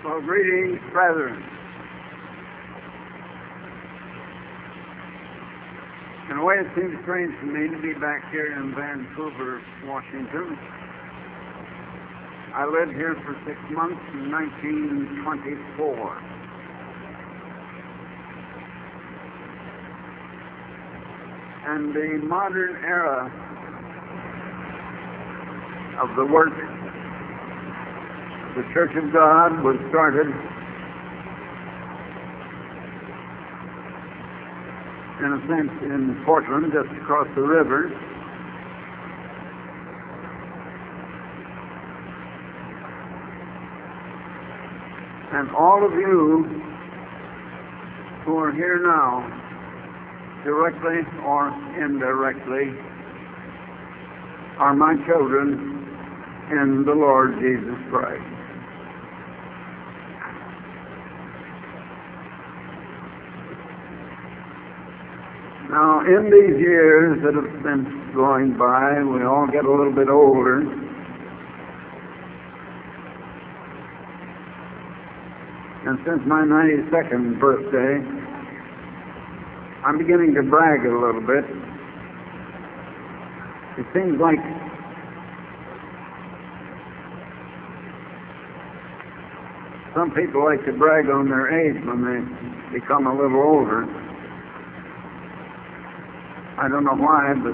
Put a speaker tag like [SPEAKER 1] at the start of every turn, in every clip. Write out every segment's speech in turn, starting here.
[SPEAKER 1] Well, greetings, brethren. In a way, it seems strange to me to be back here in Vancouver, Washington. I lived here for 6 months in 1924. And the modern era of the work the Church of God was started in a sense in Portland, just across the river. And all of you who are here now, directly or indirectly, are my children in the Lord Jesus Christ. Now, in these years that have been going by, we all get a little bit older. And since my 92nd birthday, I'm beginning to brag a little bit. It seems like some people like to brag on their age when they become a little older. I don't know why, but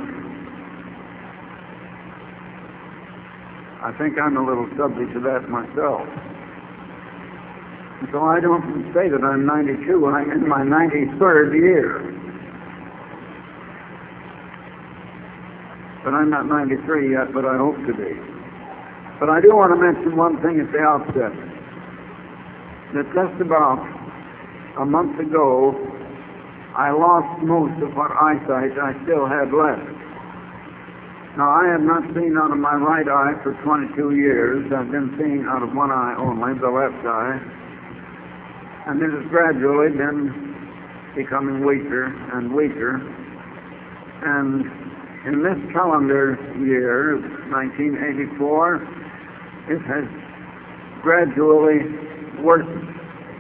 [SPEAKER 1] I think I'm a little subject to that myself. And so I don't say that I'm 92, I'm in my 93rd year. But I'm not 93 yet, but I hope to be. But I do want to mention one thing at the outset. That just about a month ago, I lost most of what eyesight I still had left. Now, I have not seen out of my right eye for 22 years. I've been seeing out of one eye only, the left eye. And it has gradually been becoming weaker and weaker. And in this calendar year, 1984, it has gradually worsened.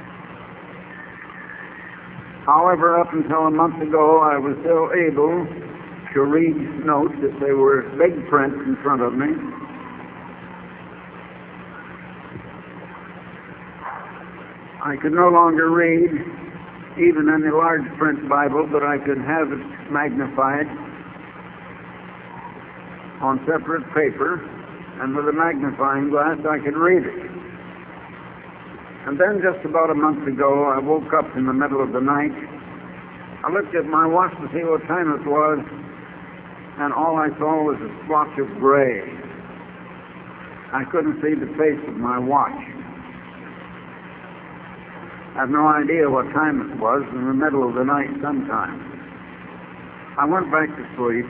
[SPEAKER 1] However, up until a month ago, I was still able to read notes if they were big print in front of me. I could no longer read even in the large print Bible, but I could have it magnified on separate paper, and with a magnifying glass I could read it. And then just about a month ago, I woke up in the middle of the night. I looked at my watch to see what time it was, and all I saw was a splotch of gray. I couldn't see the face of my watch. I have no idea what time it was, in the middle of the night sometime. I went back to sleep.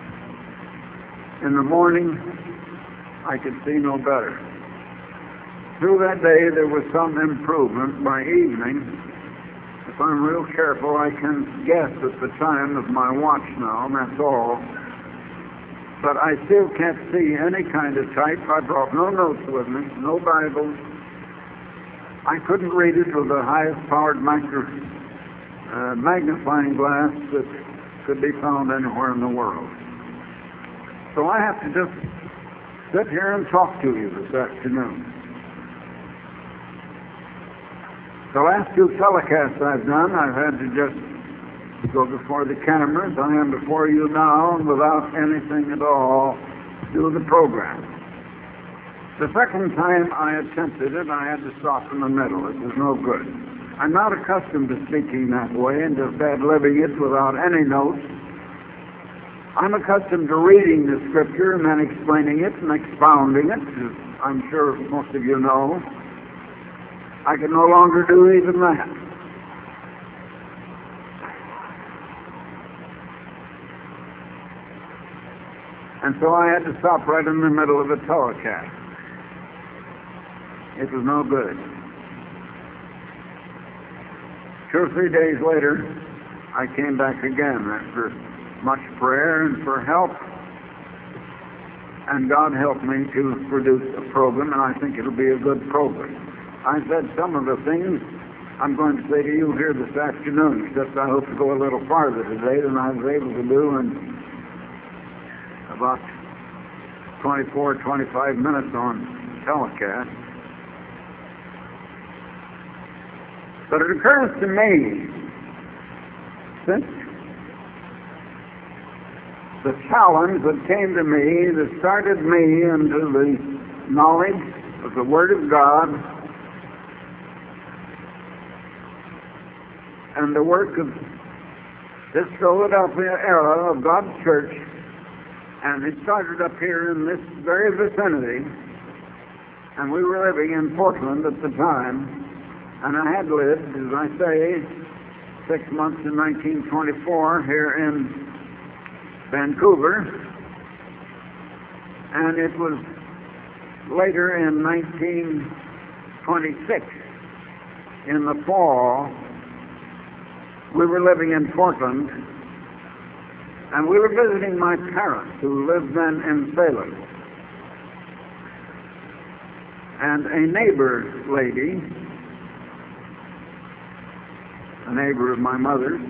[SPEAKER 1] In the morning, I could see no better. Through that day, there was some improvement. By evening, if I'm real careful, I can guess at the time of my watch now, and that's all. But I still can't see any kind of type. I brought no notes with me, no Bible. I couldn't read it with the highest powered magnifying glass that could be found anywhere in the world. So I have to just sit here and talk to you this afternoon. The last 2 telecasts I've done, I've had to just go before the cameras. I am before you now, and without anything at all, do the program. The second time I attempted it, I had to stop in the middle. It was no good. I'm not accustomed to speaking that way and just ad-libbing it without any notes. I'm accustomed to reading the Scripture and then explaining it and expounding it, as I'm sure most of you know. I can no longer do even that. And so I had to stop right in the middle of a telecast. It was no good. 2 or 3 days later, I came back again after much prayer and for help. And God helped me to produce a program, and I think it'll be a good program. I said some of the things I'm going to say to you here this afternoon, except I hope to go a little farther today than I was able to do in about 24, 25 minutes on telecast. But it occurs to me, since the challenge that came to me, that started me into the knowledge of the Word of God and the work of this Philadelphia era of God's church, and it started up here in this very vicinity, and we were living in Portland at the time, and I had lived, as I say, 6 months in 1924 here in Vancouver, and it was later in 1926, in the fall, we were living in Portland, and we were visiting my parents, who lived then in Salem. And a neighbor lady, a neighbor of my mother's,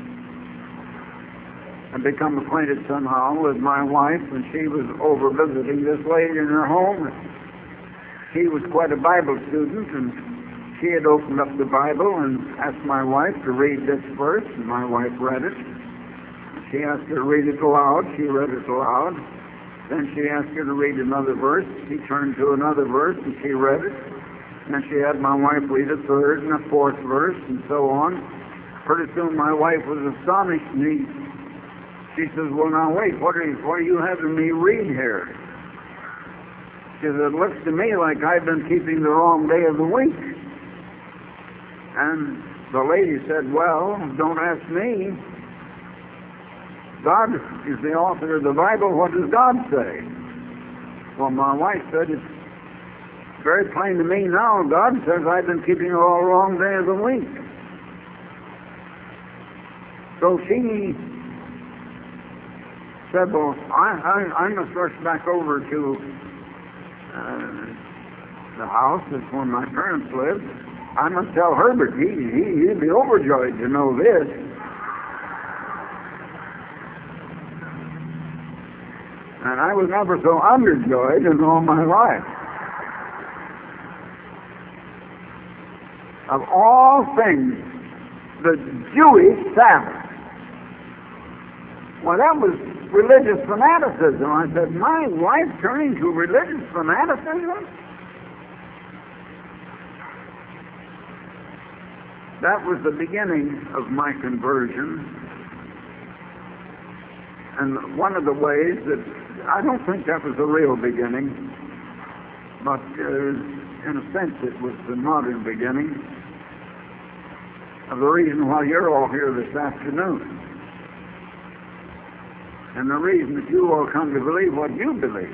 [SPEAKER 1] had become acquainted somehow with my wife, and she was over visiting this lady in her home. She was quite a Bible student, and she had opened up the Bible and asked my wife to read this verse, and my wife read it. She asked her to read it aloud. She read it aloud. Then she asked her to read another verse. She turned to another verse, and she read it. And she had my wife read a third and a fourth verse, and so on. Pretty soon my wife was astonished, and she says, "Well, now wait, what are you having me read here?" She said, "It looks to me like I've been keeping the wrong day of the week." And the lady said, "Well, don't ask me. God is the author of the Bible. What does God say?" Well, my wife said, "It's very plain to me now. God says I've been keeping the all wrong day of the week." So she said, "Well, I must rush back over to the house. That's where my parents lived. I must tell Herbert. He'd be overjoyed to know this." And I was never so underjoyed in all my life. Of all things, the Jewish Sabbath. Well, that was religious fanaticism. I said, "My wife turning to religious fanaticism?" That was the beginning of my conversion. And one of the ways that, I don't think that was the real beginning, but in a sense it was the modern beginning of the reason why you're all here this afternoon. And the reason that you all come to believe what you believe.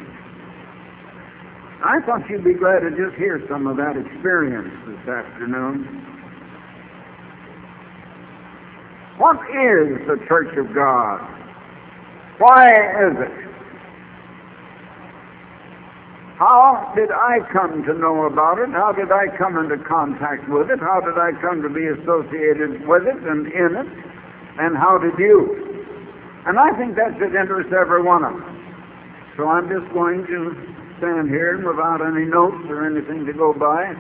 [SPEAKER 1] I thought you'd be glad to just hear some of that experience this afternoon. What is the Church of God? Why is it? How did I come to know about it? How did I come into contact with it? How did I come to be associated with it and in it? And how did you? And I think that should interest every one of us. So I'm just going to stand here without any notes or anything to go by.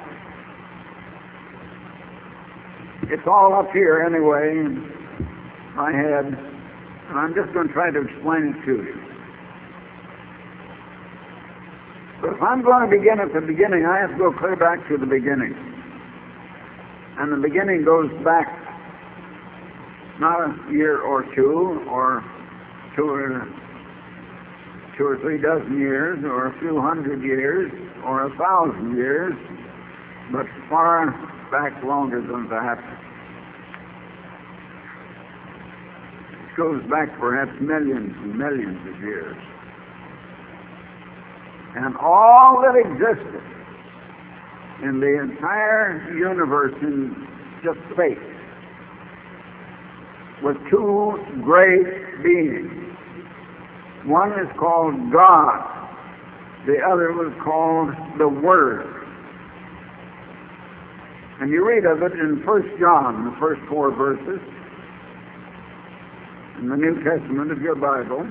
[SPEAKER 1] It's all up here anyway in my head, and I'm just going to try to explain it to you. But if I'm going to begin at the beginning, I have to go clear back to the beginning. And the beginning goes back not a year or two, or two or three dozen years, or a few hundred years, or 1,000 years, but far back longer than that. It goes back perhaps millions and millions of years. And all that existed in the entire universe in just space was two great beings. One is called God. The other was called the Word. And you read of it in 1 John, the first 4 verses, in the New Testament of your Bible.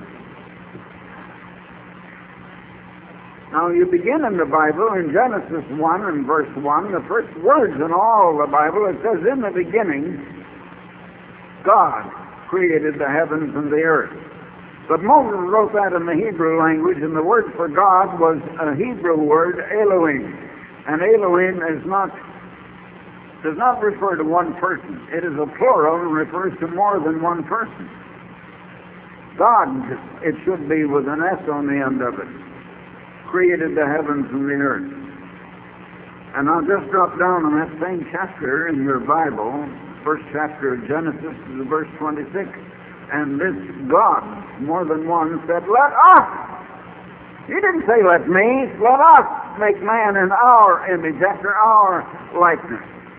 [SPEAKER 1] Now you begin in the Bible in Genesis 1 and verse 1, the first words in all the Bible, it says, in the beginning, God created the heavens and the earth. But Moses wrote that in the Hebrew language, and the word for God was a Hebrew word, Elohim. And Elohim does not refer to one person. It is a plural and refers to more than one person. God, it should be with an S on the end of it, created the heavens and the earth. And I'll just drop down on that same chapter in your Bible, first chapter of Genesis, verse 26. And this God, more than one, said, let us. He didn't say let me. Let us make man in our image, after our likeness.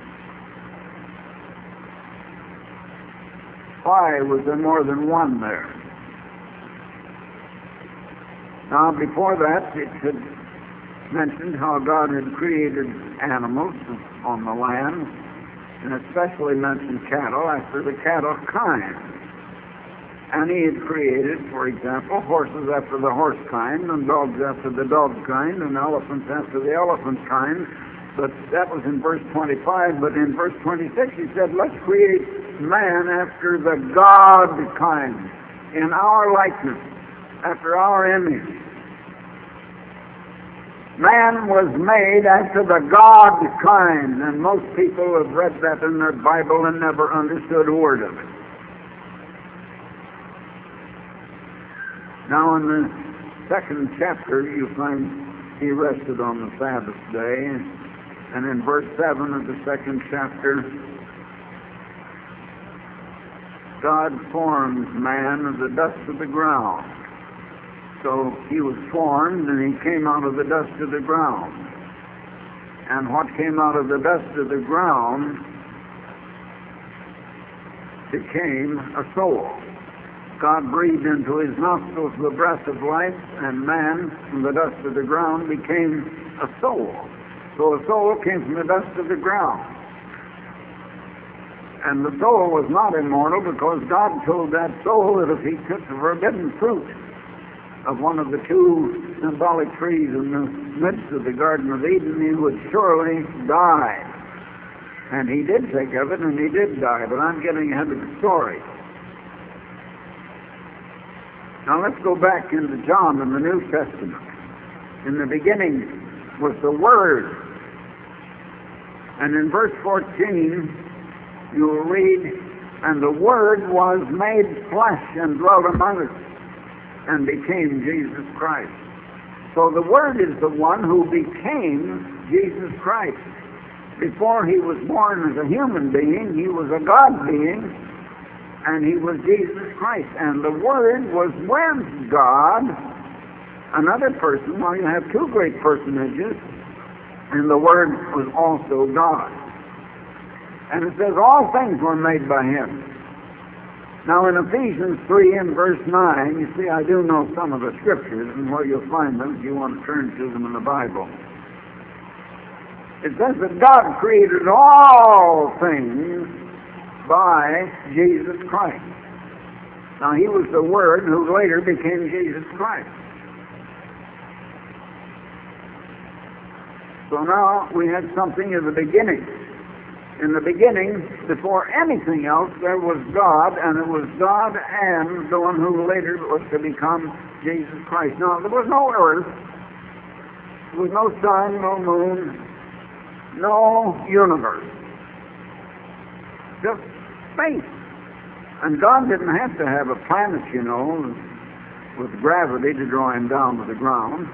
[SPEAKER 1] Why was there more than one there? Now, before that, it had mentioned how God had created animals on the land, and especially mentioned cattle after the cattle kind. And he had created, for example, horses after the horse kind, and dogs after the dog kind, and elephants after the elephant kind. But that was in verse 25. But in verse 26 he said, let's create man after the God kind, in our likeness, after our image. Man was made after the God kind, and most people have read that in their Bible and never understood a word of it. Now in the second chapter you find he rested on the Sabbath day, and in verse 7 of the second chapter, God formed man of the dust of the ground. So he was formed and he came out of the dust of the ground. And what came out of the dust of the ground became a soul. God breathed into his nostrils the breath of life, and man from the dust of the ground became a soul. So a soul came from the dust of the ground. And the soul was not immortal, because God told that soul that if he took the forbidden fruit of one of the two symbolic trees in the midst of the Garden of Eden, he would surely die. And he did take of it, and he did die, but I'm getting ahead of the story. Now let's go back into John in the New Testament. In the beginning was the Word. And in verse 14, you will read, and the Word was made flesh and dwelt among us, and became Jesus Christ. So the Word is the one who became Jesus Christ. Before he was born as a human being, he was a God being, and he was Jesus Christ. And the Word was with God, another person. Well, you have two great personages, and the Word was also God. And it says all things were made by him. Now in Ephesians 3 and verse 9, you see I do know some of the scriptures, and where you'll find them if you want to turn to them in the Bible. It says that God created all things by Jesus Christ. Now he was the Word who later became Jesus Christ. So now we had something in the beginning. In the beginning, before anything else, there was God, and it was God and the one who later was to become Jesus Christ. Now there was no earth, there was no sun, no moon, no universe. Just space. And God didn't have to have a planet, you know, with gravity to draw him down to the ground.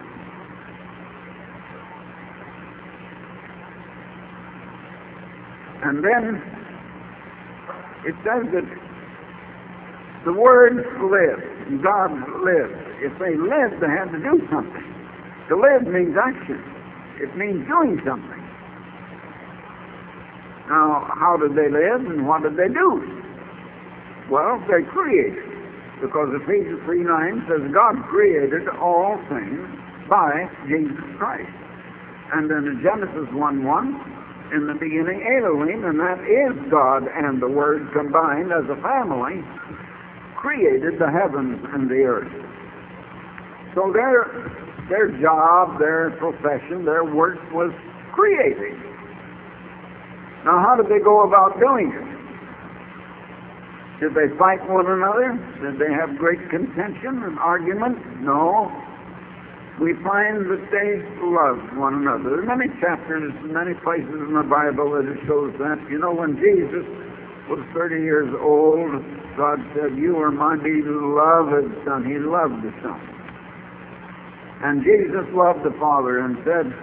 [SPEAKER 1] And then it says that the Word lived, God lived. If they lived, they had to do something. To live means action. It means doing something. Now, how did they live and what did they do? Well, they created. Because Ephesians 3:9 says God created all things by Jesus Christ. And then in Genesis 1:1, in the beginning Elohim, and that is God and the Word combined as a family, created the heavens and the earth. So their job, their profession, their work was creating. Now, how did they go about doing it? Did they fight one another? Did they have great contention and argument? No. We find that they loved one another. There are many chapters, many places in the Bible that it shows that. You know, when Jesus was 30 years old, God said, "You are my beloved Son." He loved the Son. And Jesus loved the Father and said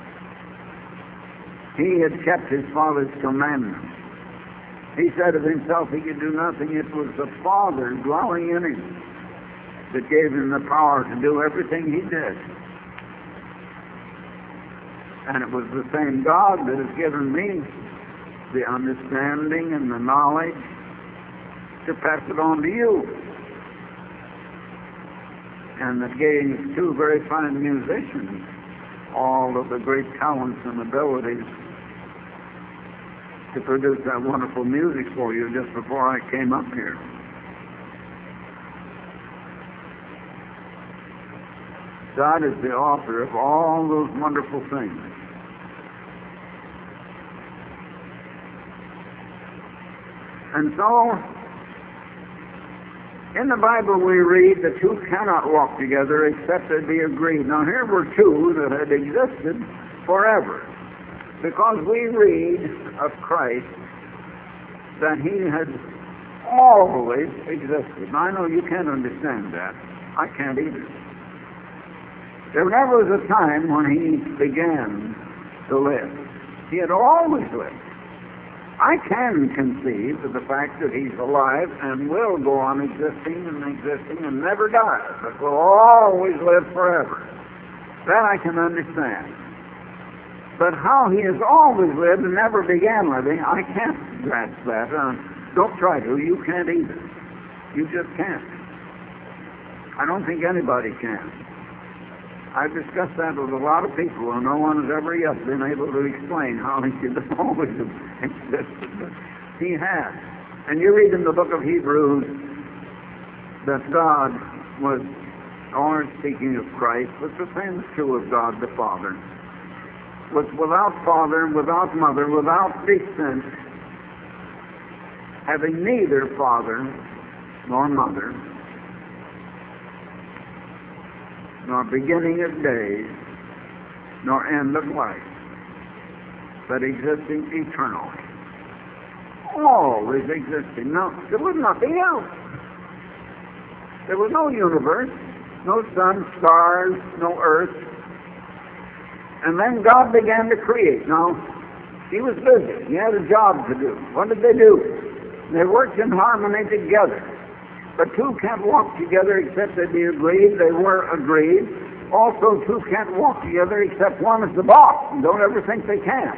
[SPEAKER 1] he had kept his Father's commandments. He said of himself he could do nothing. It was the Father dwelling in him that gave him the power to do everything he did. And it was the same God that has given me the understanding and the knowledge to pass it on to you. And that gave two very fine musicians all of the great talents and abilities to produce that wonderful music for you just before I came up here. God is the author of all those wonderful things. And so, in the Bible we read the two cannot walk together except they be agreed. Now here were two that had existed forever. Because we read of Christ that he had always existed. Now I know you can't understand that. I can't either. There never was a time when he began to live. He had always lived. I can conceive of the fact that he's alive and will go on existing and never die, but will always live forever. That I can understand. But how he has always lived and never began living, I can't grasp that. Don't try to. You can't either. You just can't. I don't think anybody can. I've discussed that with a lot of people, and no one has ever yet been able to explain how he could always have existed. But he has. And you read in the book of Hebrews that God was, or speaking of Christ, was the same is true of God the Father, was without father, without mother, without descent, having neither father nor mother, nor beginning of days, nor end of life, but existing eternally. Always existing. No, there was nothing else. There was no universe, no sun, stars, no earth. And then God began to create. Now, he was busy. He had a job to do. What did they do? They worked in harmony together. But two can't walk together except they be agreed. They were agreed. Also, two can't walk together except one is the boss. And don't ever think they can.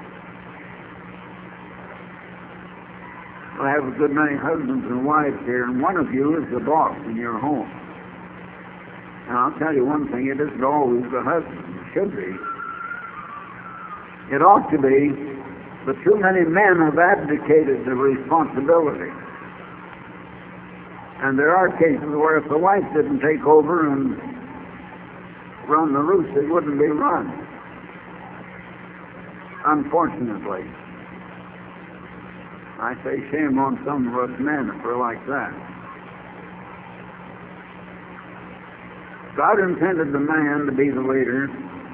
[SPEAKER 1] I have a good many husbands and wives here, and one of you is the boss in your home. And I'll tell you one thing, it isn't always the husband. It should be. It ought to be, but too many men have abdicated the responsibility. And there are cases where if the wife didn't take over and run the roost, it wouldn't be run. Unfortunately. I say shame on some of us men if we're like that. God intended the man to be the leader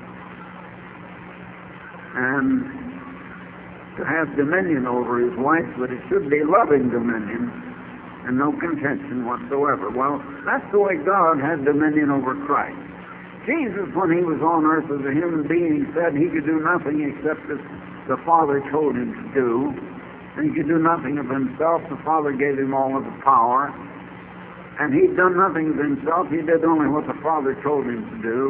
[SPEAKER 1] and to have dominion over his wife, but it should be loving dominion and no contention whatsoever. Well, that's the way God had dominion over Christ. Jesus, when he was on earth as a human being, said he could do nothing except as the Father told him to do, and he could do nothing of himself. The Father gave him all of the power, and he'd done nothing of himself. He did only what the Father told him to do.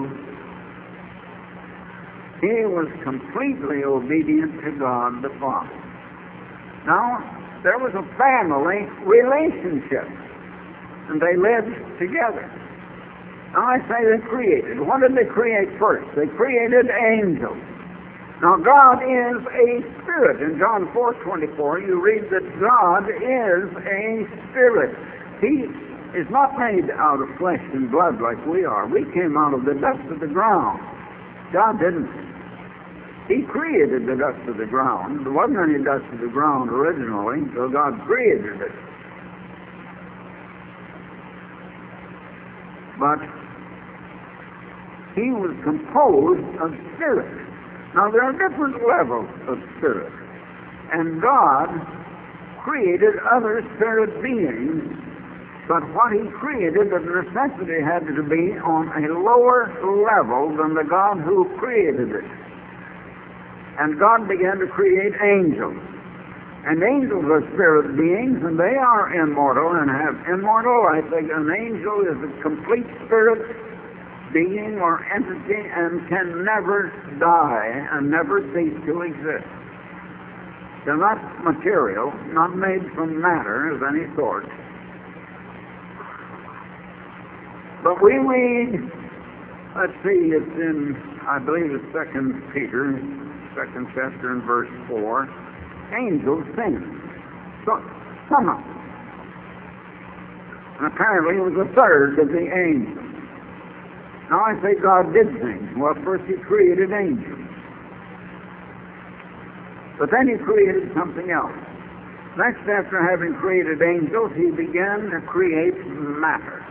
[SPEAKER 1] He was completely obedient to God the Father. Now, there was a family relationship, and they lived together. Now, I say they created. What did they create first? They created angels. Now, God is a spirit. In John 4:24, you read that God is a spirit. He is not made out of flesh and blood like we are. We came out of the dust of the ground. God didn't. He created the dust of the ground. There wasn't any dust of the ground originally, so God created it. But he was composed of spirit. Now, there are different levels of spirit, and God created other spirit beings, but what he created, the necessity had to be on a lower level than the God who created it. And God began to create angels. And angels are spirit beings, and they are immortal and have immortal life. An angel is a complete spirit being or entity and can never die and never cease to exist. They're not material, not made from matter of any sort. But we read, let's see, it's in, I believe it's 2 Peter, 2nd chapter and verse 4, angels sing. So, some of them. And apparently it was a third of the angels. Now I say God did sing. Well, first he created angels. But then he created something else. Next, after having created angels, he began to create matter.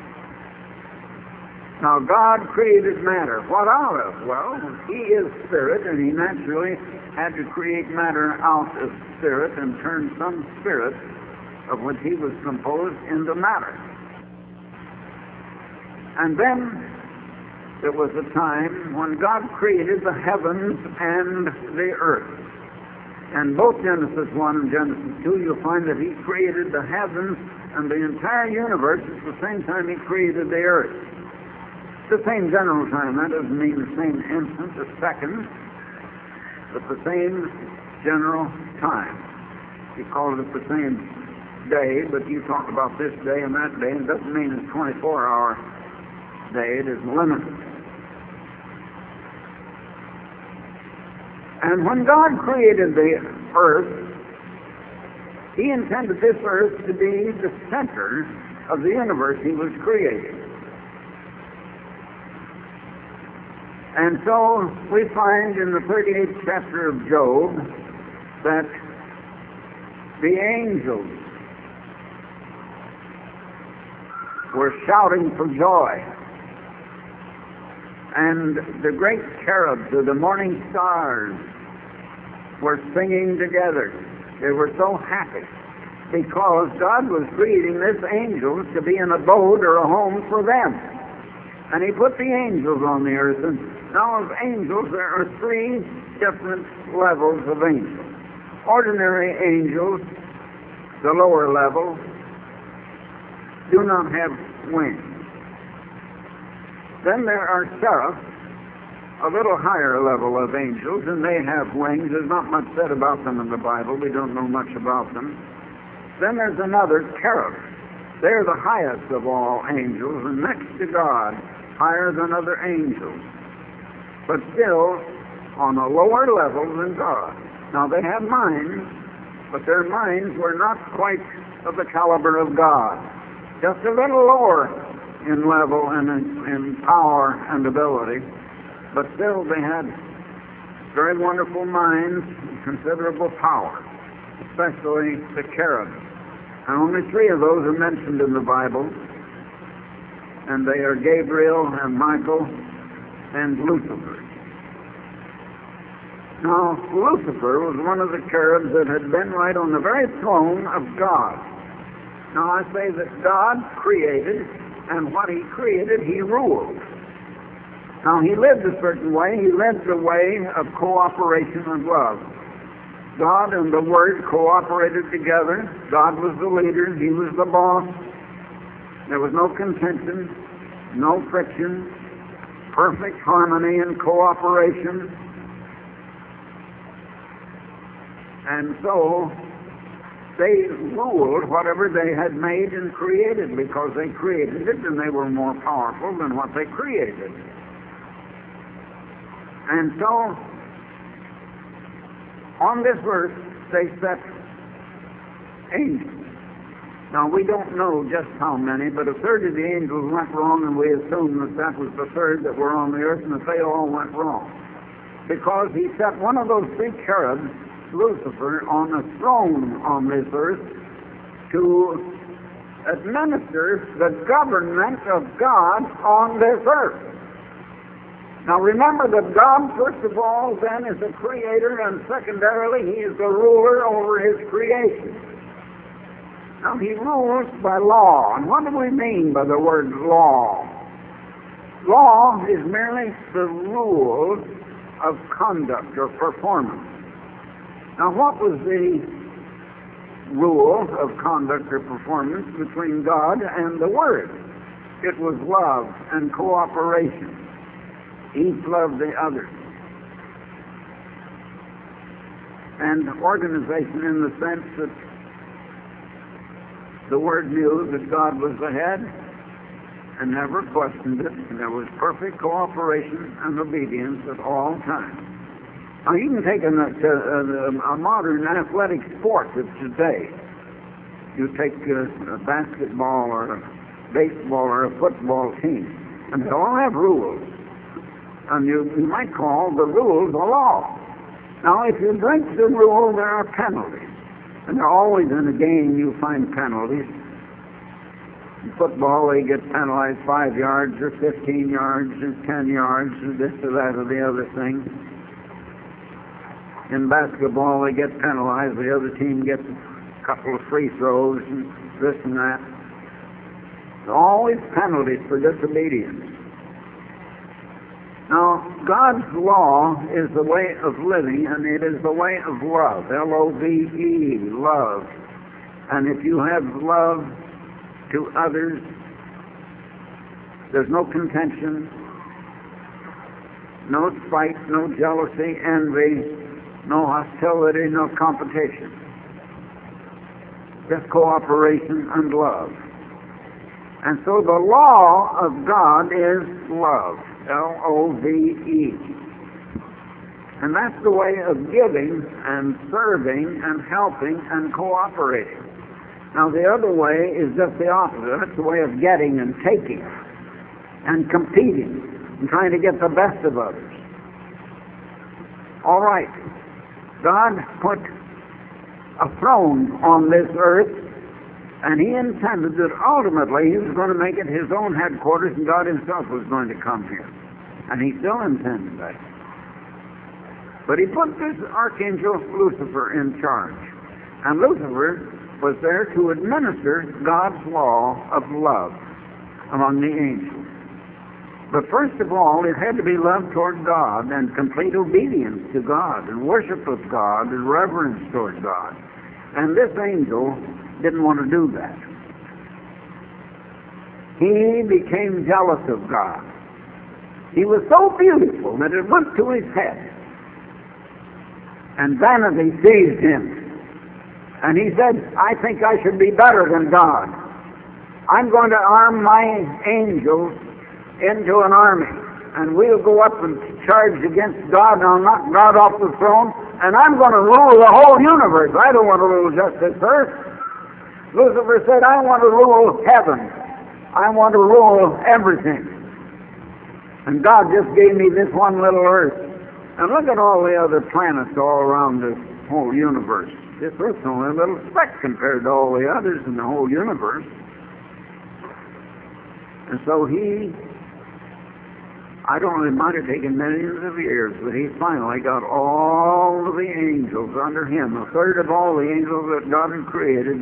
[SPEAKER 1] Now God created matter. What out of? Well, he is spirit, and he naturally had to create matter out of spirit and turn some spirit of which he was composed into matter. And then there was a time when God created the heavens and the earth. And both Genesis 1 and Genesis 2, you'll find that he created the heavens and the entire universe at the same time he created the earth. It's the same general time. That doesn't mean the same instant, a second, but the same general time. He called it the same day, but you talk about this day and that day, and it doesn't mean it's a 24-hour day. It is limited. And when God created the earth, he intended this earth to be the center of the universe he was creating. And so we find in the 38th chapter of Job that the angels were shouting for joy. And the great cherubs of the morning stars were singing together. They were so happy because God was creating these angels to be an abode or a home for them. And he put the angels on the earth. And now of angels, there are three different levels of angels. Ordinary angels, the lower level, do not have wings. Then there are seraphs, a little higher level of angels, and they have wings. There's not much said about them in the Bible. We don't know much about them. Then there's another, cherub. They're the highest of all angels, and next to God, higher than other angels, but still on a lower level than God. Now they have minds, but their minds were not quite of the caliber of God. Just a little lower in level and in power and ability, but still they had very wonderful minds and considerable power, especially the cherubs. And only three of those are mentioned in the Bible, and they are Gabriel and Michael and Lucifer. Now, Lucifer was one of the cherubs that had been right on the very throne of God. Now, I say that God created, and what he created, he ruled. Now, he lived a certain way. He lived the way of cooperation and love. God and the Word cooperated together. God was the leader. He was the boss. There was no contention, no friction, perfect harmony and cooperation. And so they ruled whatever they had made and created because they created it and they were more powerful than what they created. And so On this earth, they set angels. Now, we don't know just how many, but a third of the angels went wrong, and we assume that that was the third that were on the earth, and that they all went wrong. Because he set one of those three cherubs, Lucifer, on a throne on this earth to administer the government of God on this earth. Now remember that God, first of all, then is a creator, and secondarily, he is the ruler over his creation. Now he rules by law. And what do we mean by the word law? Law is merely the rules of conduct or performance. Now what was the rule of conduct or performance between God and the Word? It was love and cooperation. Each loved the other. And organization in the sense that the Word knew that God was the head and never questioned it, and there was perfect cooperation and obedience at all times. Now you can take a modern athletic sport of today. You take a basketball or a baseball or a football team, and they all have rules. And you might call the rules a law. Now if you break the rule, there are penalties. And they're always in a game you find penalties. In football, they get penalized 5 yards or 15 yards or 10 yards or this or that or the other thing. In basketball, they get penalized. The other team gets a couple of free throws and this and that. There are always penalties for disobedience. Now, God's law is the way of living, and it is the way of love. L-O-V-E, love. And if you have love to others, there's no contention, no spite, no jealousy, envy, no hostility, no competition. Just cooperation and love. And so the law of God is love. L-O-V-E. And that's the way of giving and serving and helping and cooperating. Now the other way is just the opposite. That's the way of getting and taking and competing and trying to get the best of others. All right. God put a throne on this earth, and he intended that ultimately he was going to make it his own headquarters, and God himself was going to come here. And he still intended that. But he put this archangel Lucifer in charge. And Lucifer was there to administer God's law of love among the angels. But first of all, it had to be love toward God and complete obedience to God and worship of God and reverence toward God. And this angel didn't want to do that. He became jealous of God. He was so beautiful that it went to his head. And vanity seized him. And he said, I think I should be better than God. I'm going to arm my angels into an army. And we'll go up and charge against God, and I'll knock God off the throne, and I'm going to rule the whole universe. I don't want to rule just this earth. Lucifer said, I want to rule heaven. I want to rule everything. And God just gave me this one little earth. And look at all the other planets all around this whole universe. This earth's only a little speck compared to all the others in the whole universe. And so I don't know, it might have taken millions of years, but he finally got all of the angels under him, a third of all the angels that God had created,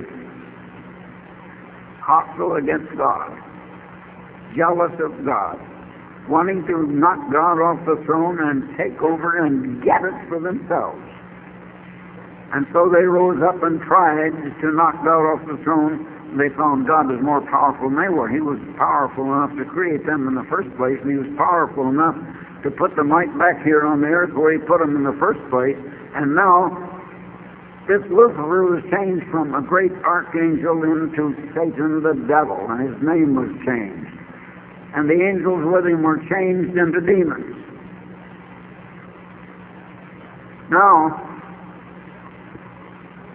[SPEAKER 1] hostile against God, jealous of God, wanting to knock God off the throne and take over and get it for themselves. And so they rose up and tried to knock God off the throne. They found God was more powerful than they were. He was powerful enough to create them in the first place, and he was powerful enough to put them right back here on the earth where he put them in the first place. And now this Lucifer was changed from a great archangel into Satan the devil, and his name was changed. And the angels with him were changed into demons. Now,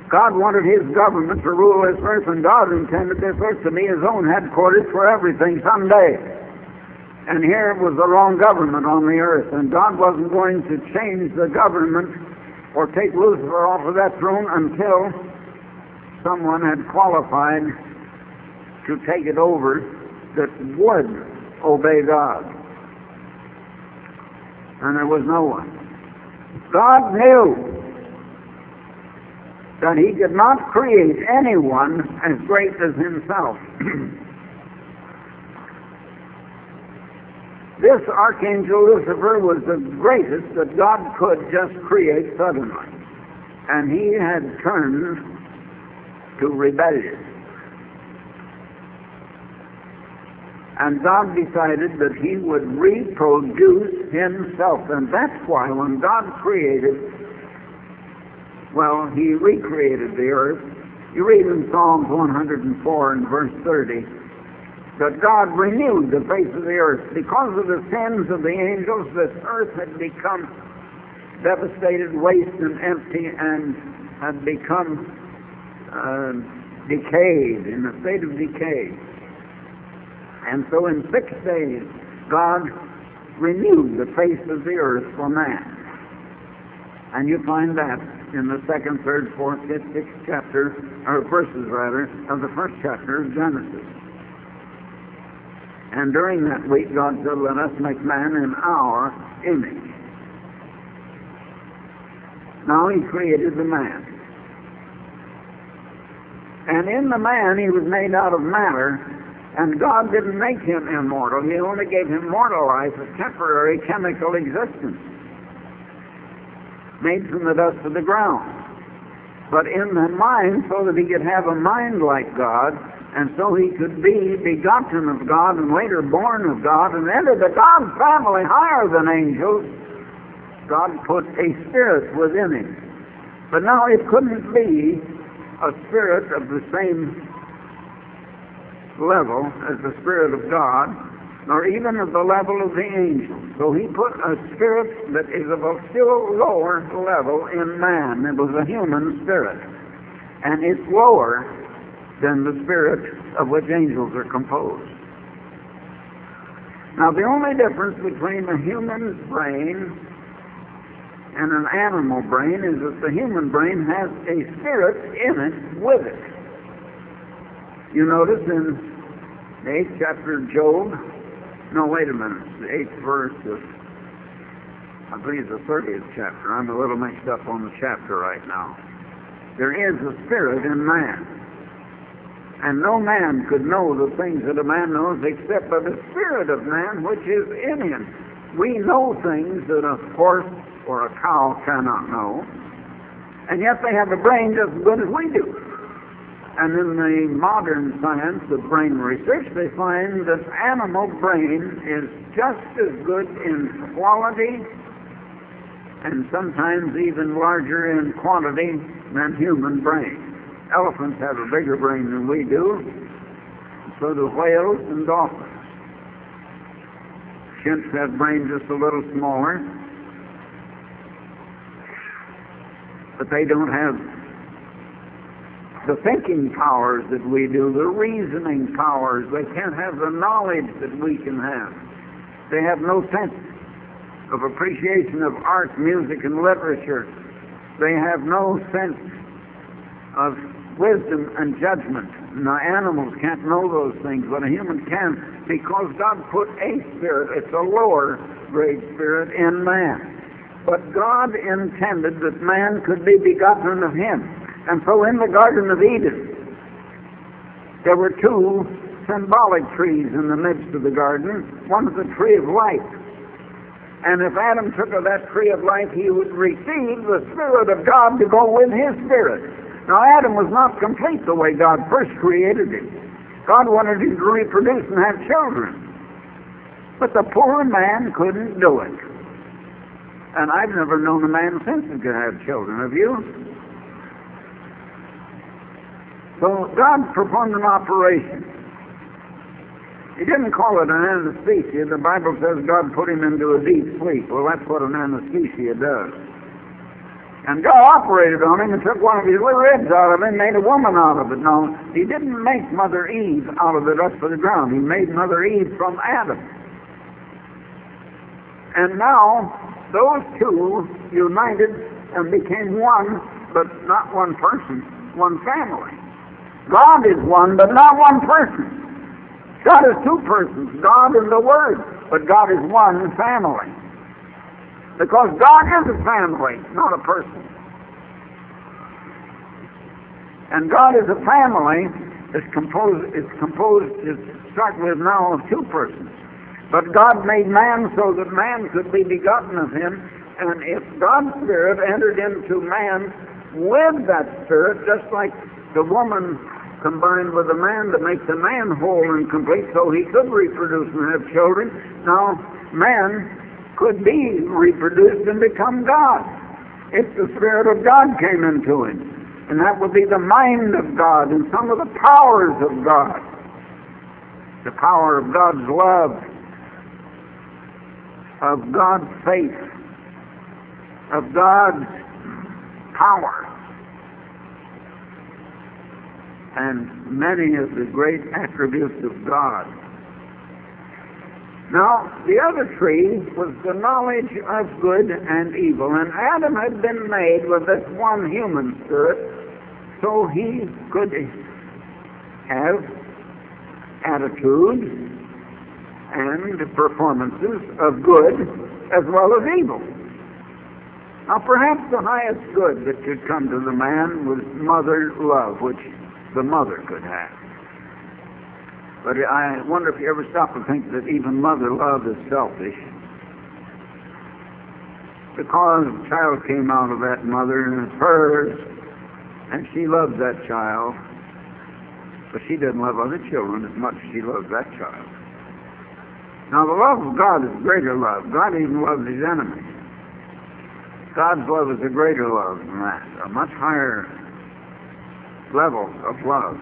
[SPEAKER 1] God wanted his government to rule this earth, and God intended this earth to be his own headquarters for everything someday. And here was the wrong government on the earth, and God wasn't going to change the government or take Lucifer off of that throne until someone had qualified to take it over that would obey God. And there was no one. God knew that he could not create anyone as great as himself. This archangel Lucifer was the greatest that God could just create suddenly. And he had turned to rebellion. And God decided that he would reproduce himself. And that's why when God created, well, he recreated the earth. You read in Psalms 104 and verse 30 that God renewed the face of the earth. Because of the sins of the angels, this earth had become devastated, waste, and empty, and had become decayed, in a state of decay. And so in 6 days, God renewed the face of the earth for man. And you find that in the 2nd, 3rd, 4th, 5th, 6th chapter, or verses rather, of the 1st chapter of Genesis. And during that week, God said, let us make man in our image. Now he created the man. And in the man, he was made out of matter, and God didn't make him immortal. He only gave him mortal life, a temporary chemical existence, made from the dust of the ground. But in the mind, so that he could have a mind like God, and so he could be begotten of God and later born of God and enter the God family higher than angels, God put a spirit within him. But now it couldn't be a spirit of the same level as the Spirit of God, nor even of the level of the angels. So he put a spirit that is of a still lower level in man. It was a human spirit. And it's lower than the spirit of which angels are composed. Now the only difference between a human brain and an animal brain is that the human brain has a spirit in it with it. You notice in the 8th chapter of Job, no, wait a minute, the 8th verse of, I believe the 30th chapter. I'm a little mixed up on the chapter right now. There is a spirit in man. And no man could know the things that a man knows except by the spirit of man which is in him. We know things that a horse or a cow cannot know, and yet they have a brain just as good as we do. And in the modern science of brain research, they find that animal brain is just as good in quality and sometimes even larger in quantity than human brain. Elephants have a bigger brain than we do, so do whales and dolphins. Chimps have brains just a little smaller, but they don't have the thinking powers that we do, the reasoning powers. They can't have the knowledge that we can have. They have no sense of appreciation of art, music, and literature. They have no sense of wisdom and judgment. Now, animals can't know those things, but a human can, because God put a spirit, it's a lower grade spirit, in man. But God intended that man could be begotten of him. And so in the Garden of Eden, there were two symbolic trees in the midst of the garden. One is the tree of life. And if Adam took of that tree of life, he would receive the Spirit of God to go with his spirit. Now, Adam was not complete the way God first created him. God wanted him to reproduce and have children. But the poor man couldn't do it. And I've never known a man since who could have children. Have you? So God performed an operation. He didn't call it an anesthesia. The Bible says God put him into a deep sleep. Well, that's what an anesthesia does. And God operated on him and took one of his little ribs out of him and made a woman out of it. No, he didn't make Mother Eve out of the dust of the ground. He made Mother Eve from Adam. And now, those two united and became one, but not one person, one family. God is one, but not one person. God is two persons, God and the Word, but God is one family. Because God is a family, not a person. And God is a family is start with now of two persons. But God made man so that man could be begotten of him, and if God's Spirit entered into man with that Spirit, just like the woman combined with the man to make the man whole and complete so he could reproduce and have children, now man could be reproduced and become God if the Spirit of God came into him. And that would be the mind of God and some of the powers of God. The power of God's love, of God's faith, of God's power, and many of the great attributes of God. Now, the other tree was the knowledge of good and evil, and Adam had been made with this one human spirit, so he could have attitudes and performances of good as well as evil. Now, perhaps the highest good that could come to the man was mother love, which the mother could have. But I wonder if you ever stop and think that even mother love is selfish. Because a child came out of that mother and it's hers, and she loves that child, but she doesn't love other children as much as she loves that child. Now the love of God is greater love. God even loves his enemies. God's love is a greater love than that, a much higher level of love.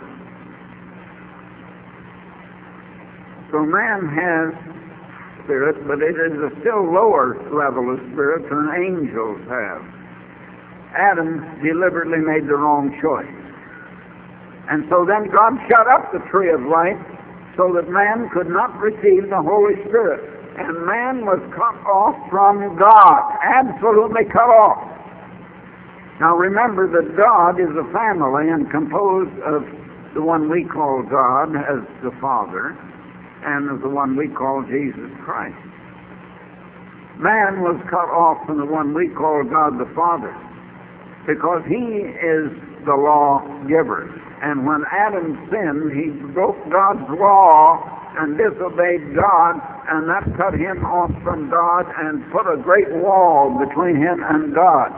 [SPEAKER 1] So man has spirit, but it is a still lower level of spirit than angels have. Adam deliberately made the wrong choice. And so then God shut up the tree of life so that man could not receive the Holy Spirit. And man was cut off from God, absolutely cut off. Now remember that God is a family and composed of the one we call God as the Father, and of the one we call Jesus Christ. Man was cut off from the one we call God the Father, because he is the lawgiver. And when Adam sinned, he broke God's law and disobeyed God, and that cut him off from God and put a great wall between him and God.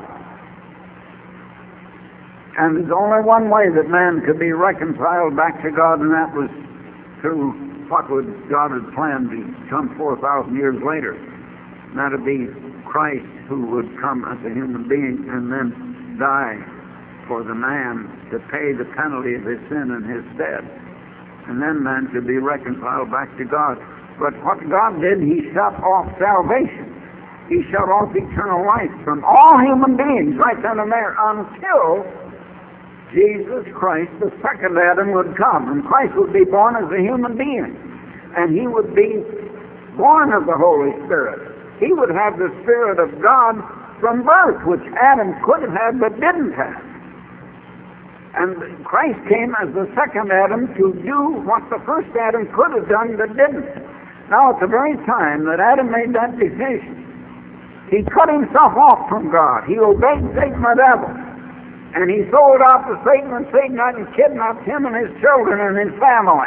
[SPEAKER 1] And there's only one way that man could be reconciled back to God, and that was through what would God had planned to come 4,000 years later. And that would be Christ, who would come as a human being and then die for the man to pay the penalty of his sin in his stead. And then man could be reconciled back to God. But what God did, he shut off salvation. He shut off eternal life from all human beings right then and there until Jesus Christ, the second Adam, would come. And Christ would be born as a human being. And he would be born of the Holy Spirit. He would have the Spirit of God from birth, which Adam could have had but didn't have. And Christ came as the second Adam to do what the first Adam could have done but didn't. Now, at the very time that Adam made that decision, he cut himself off from God. He obeyed Satan the devil. And he sold out to Satan, and Satan had kidnapped him and his children and his family.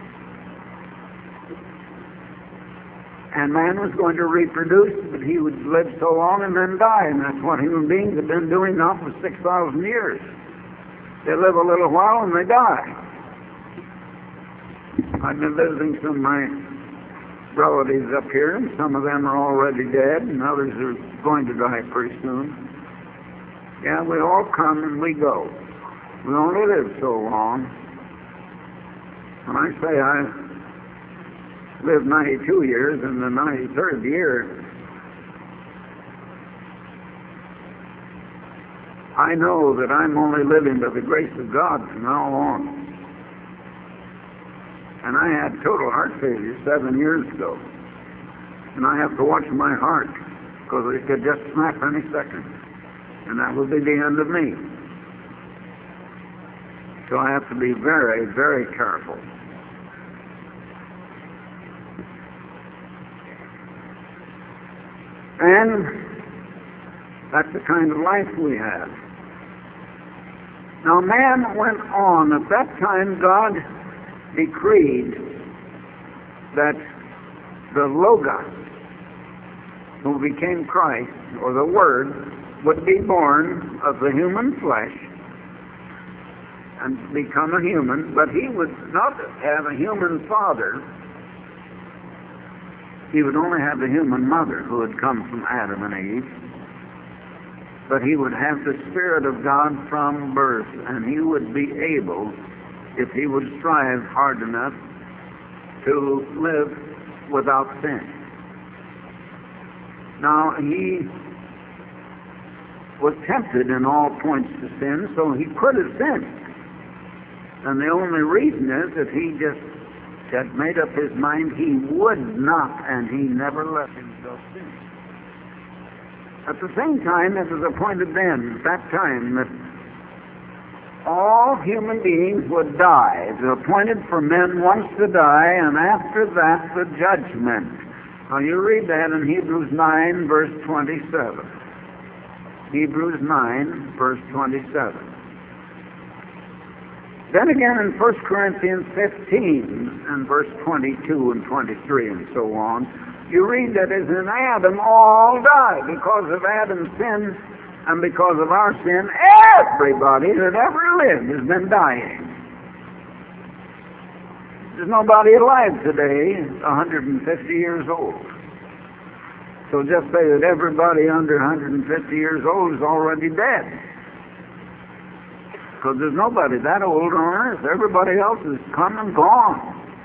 [SPEAKER 1] And man was going to reproduce, but he would live so long and then die. And that's what human beings have been doing now for 6,000 years. They live a little while and they die. I've been visiting some of my relatives up here, and some of them are already dead, and others are going to die pretty soon. Yeah, we all come and we go. We only live so long. When I say I lived 92 years, in the 93rd year, I know that I'm only living by the grace of God from now on. And I had total heart failure 7 years ago. And I have to watch my heart, because it could just snap any second. And that will be the end of me. So I have to be very, very careful. And that's the kind of life we have. Now man went on. At that time God decreed that the Logos, who became Christ, or the Word, would be born of the human flesh and become a human, but he would not have a human father. He would only have a human mother who had come from Adam and Eve. But he would have the Spirit of God from birth, and he would be able, if he would strive hard enough, to live without sin. Now, he was tempted in all points to sin, so he could have sinned. And the only reason is that he just had made up his mind he would not, and he never let himself sin. At the same time, it was appointed then, at that time, that all human beings would die. It was appointed for men once to die, and after that, the judgment. Now, you read that in Hebrews 9, verse 27. Hebrews 9, verse 27. Then again in 1 Corinthians 15, and verse 22 and 23, and so on, you read that as in Adam all die. Because of Adam's sin and because of our sin, everybody that ever lived has been dying. There's nobody alive today 150 years old. So just say that everybody under 150 years old is already dead. Because there's nobody that old on earth. Everybody else is come and gone.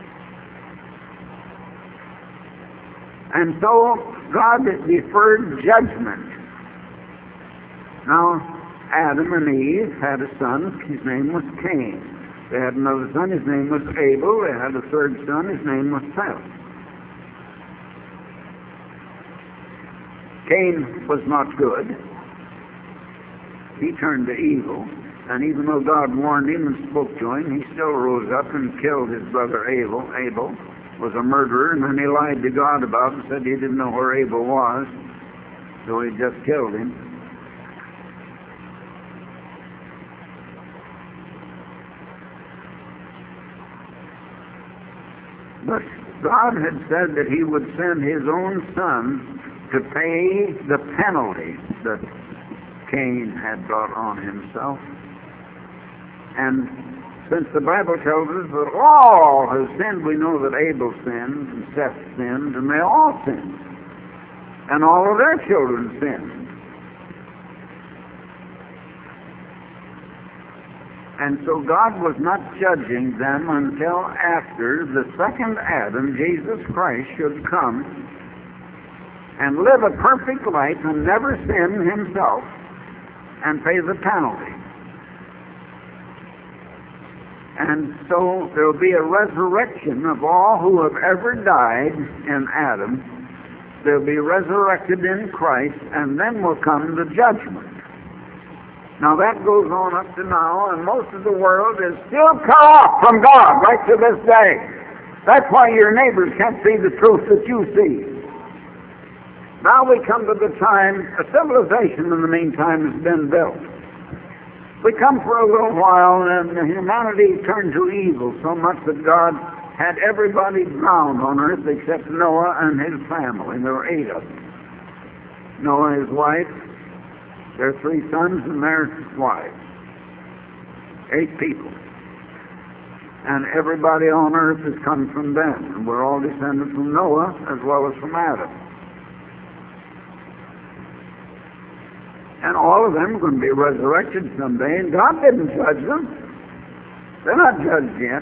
[SPEAKER 1] And so God deferred judgment. Now, Adam and Eve had a son. His name was Cain. They had another son. His name was Abel. They had a third son. His name was Seth. Cain was not good. He turned to evil. And even though God warned him and spoke to him, he still rose up and killed his brother Abel. Abel was a murderer, and then he lied to God about it and said he didn't know where Abel was, so he just killed him. But God had said that he would send his own son to pay the penalty that Cain had brought on himself. And since the Bible tells us that all have sinned, we know that Abel sinned and Seth sinned, and they all sinned. And all of their children sinned. And so God was not judging them until after the second Adam, Jesus Christ, should come and live a perfect life and never sin himself and pay the penalty. And so there will be a resurrection of all who have ever died in Adam. They'll be resurrected in Christ, and then will come the judgment. Now that goes on up to now, and most of the world is still cut off from God right to this day. That's why your neighbors can't see the truth that you see. Now we come to the time, a civilization in the meantime has been built. We come for a little while, and humanity turned to evil so much that God had everybody drowned on earth except Noah and his family. There were 8 of them. Noah, his wife, their 3 sons, and their wives. 8 people. And everybody on earth has come from them. And we're all descended from Noah as well as from Adam. And all of them are going to be resurrected someday, and God didn't judge them. They're not judged yet.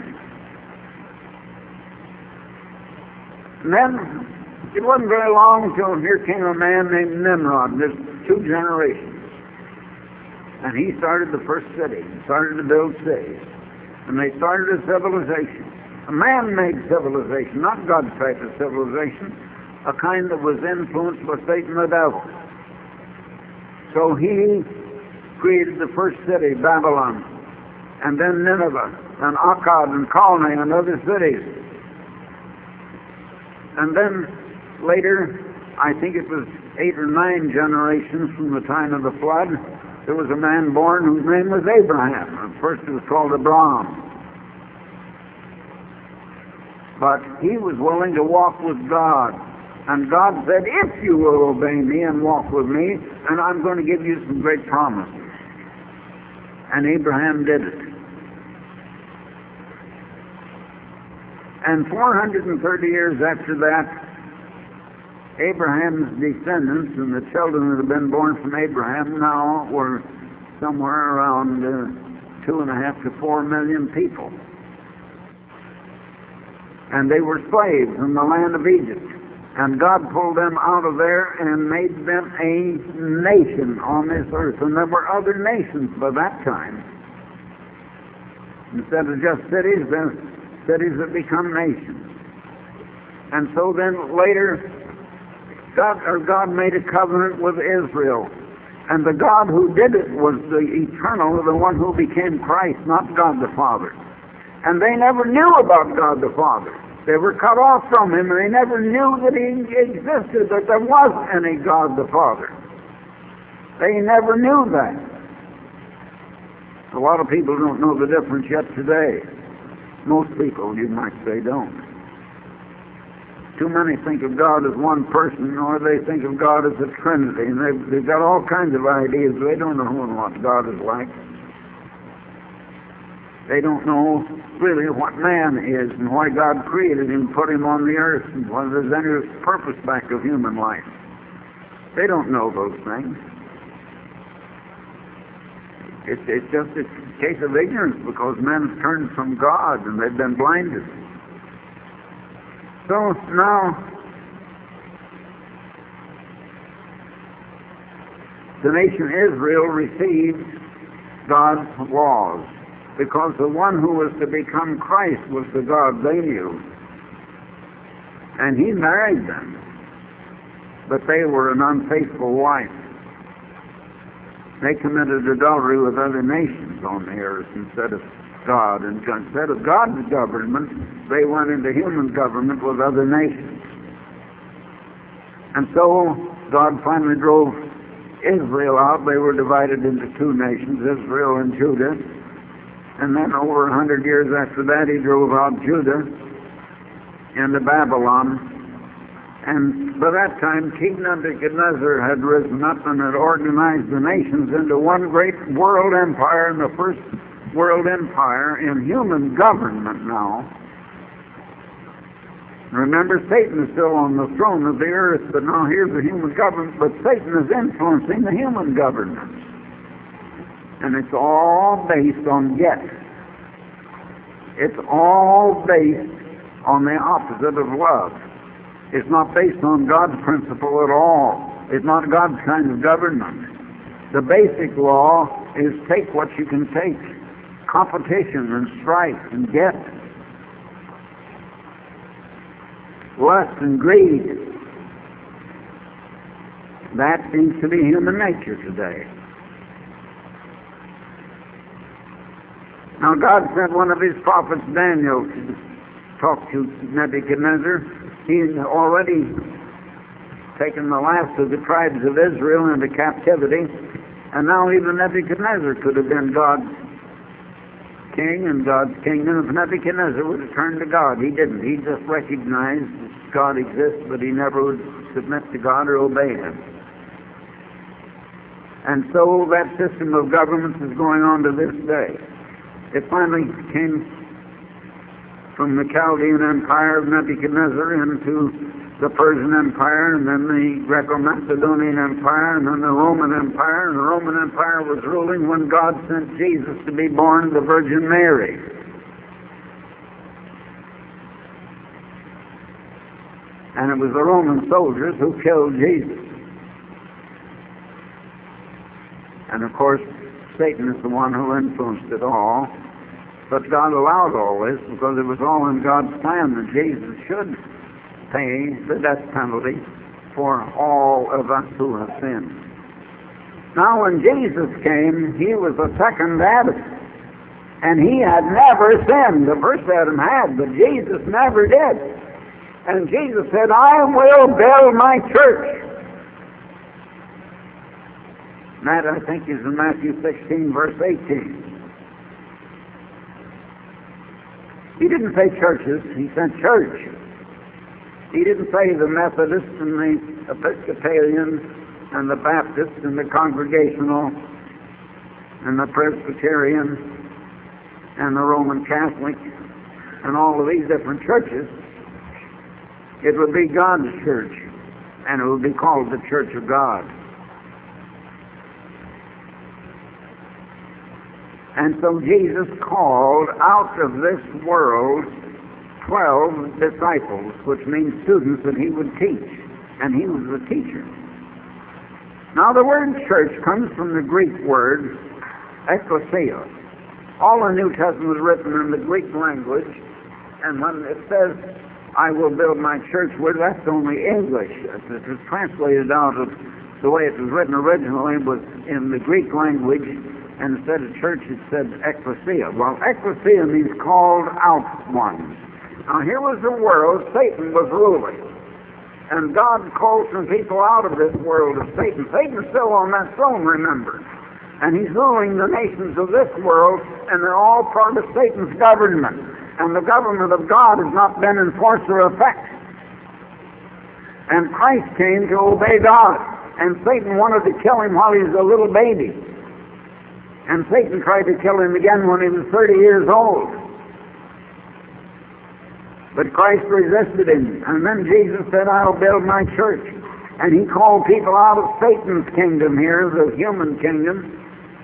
[SPEAKER 1] And then, it wasn't very long until here came a man named Nimrod. There's 2 generations. And he started the first city, started to build cities. And they started a civilization, a man-made civilization, not God's type of civilization, a kind that was influenced by Satan the devil. So he created the first city, Babylon, and then Nineveh, and Akkad, and Calneh, and other cities. And then later, I think it was 8 or 9 generations from the time of the flood, there was a man born whose name was Abraham. At first it was called Abram. But he was willing to walk with God. And God said, if you will obey me and walk with me, and I'm going to give you some great promises. And Abraham did it. And 430 years after that, Abraham's descendants and the children that have been born from Abraham now were somewhere around 2.5 to 4 million people. And they were slaves in the land of Egypt. And God pulled them out of there and made them a nation on this earth. And there were other nations by that time. Instead of just cities, then cities that become nations. And so then later, God made a covenant with Israel. And the God who did it was the eternal, the one who became Christ, not God the Father. And they never knew about God the Father. They were cut off from him, and they never knew that he existed, that there was any God the Father. They never knew that. A lot of people don't know the difference yet today. Most people, you might say, don't. Too many think of God as one person, or they think of God as a Trinity, and they've got all kinds of ideas. They don't know who and what God is like. They don't know really what man is and why God created him, put him on the earth, and whether there's any purpose back of human life. They don't know those things. It's just a case of ignorance because men have turned from God and they've been blinded. So now, the nation Israel received God's laws because the one who was to become Christ was the God they knew. And he married them, but they were an unfaithful wife. They committed adultery with other nations on the earth instead of God. And instead of God's government, they went into human government with other nations. And so God finally drove Israel out. They were divided into 2 nations, Israel and Judah. And then over 100 years after that, he drove out Judah into Babylon. And by that time, King Nebuchadnezzar had risen up and had organized the nations into one great world empire, and the first world empire in human government now. Remember, Satan is still on the throne of the earth, but now here's the human government, but Satan is influencing the human government. And it's all based on get. It's all based on the opposite of love. It's not based on God's principle at all. It's not God's kind of government. The basic law is take what you can take. Competition and strife and get. Lust and greed. That seems to be human nature today. Now God sent one of his prophets, Daniel, to talk to Nebuchadnezzar. He had already taken the last of the tribes of Israel into captivity, and now even Nebuchadnezzar could have been God's king and God's kingdom if Nebuchadnezzar would have turned to God. He didn't. He just recognized that God exists, but he never would submit to God or obey him. And so that system of government is going on to this day. It finally came from the Chaldean Empire of Nebuchadnezzar into the Persian Empire, and then the Greco-Macedonian Empire, and then the Roman Empire. And the Roman Empire was ruling when God sent Jesus to be born to the Virgin Mary. And it was the Roman soldiers who killed Jesus. And of course, Satan is the one who influenced it all. But God allowed all this because it was all in God's plan that Jesus should pay the death penalty for all of us who have sinned. Now when Jesus came, he was the second Adam. And he had never sinned. The first Adam had, but Jesus never did. And Jesus said, I will build my church. That, I think, is in Matthew 16, verse 18. He didn't say churches, he said church. He didn't say the Methodists and the Episcopalians and the Baptists and the Congregational and the Presbyterian and the Roman Catholic and all of these different churches. It would be God's church, and it would be called the Church of God. And so Jesus called out of this world 12 disciples, which means students that he would teach, and he was the teacher. Now the word church comes from the Greek word ekklesia. All the New Testament was written in the Greek language, and when it says, I will build my church, well, that's only English. It was translated out of the way it was written originally was in the Greek language, and instead of church it said ekklesia. Well, ekklesia means called out ones. Now here was the world Satan was ruling, and God called some people out of this world of Satan. Satan's still on that throne, remember, and he's ruling the nations of this world, and they're all part of Satan's government, and the government of God has not been in force or effect. And Christ came to obey God, and Satan wanted to kill him while he was a little baby. And Satan tried to kill him again when he was 30 years old. But Christ resisted him. And then Jesus said, I'll build my church. And he called people out of Satan's kingdom here, the human kingdom.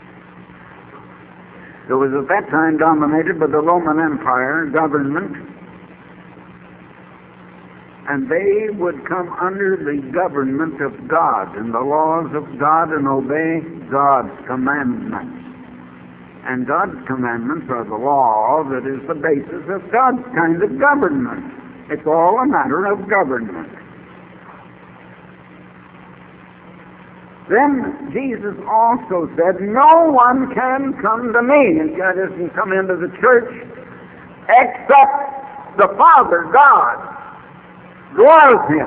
[SPEAKER 1] It was at that time dominated by the Roman Empire government. And they would come under the government of God and the laws of God and obey God's commandments. And God's commandments are the law that is the basis of God's kind of government. It's all a matter of government. Then Jesus also said, no one can come to me, and God doesn't come into the church, except the Father, God, dwells him.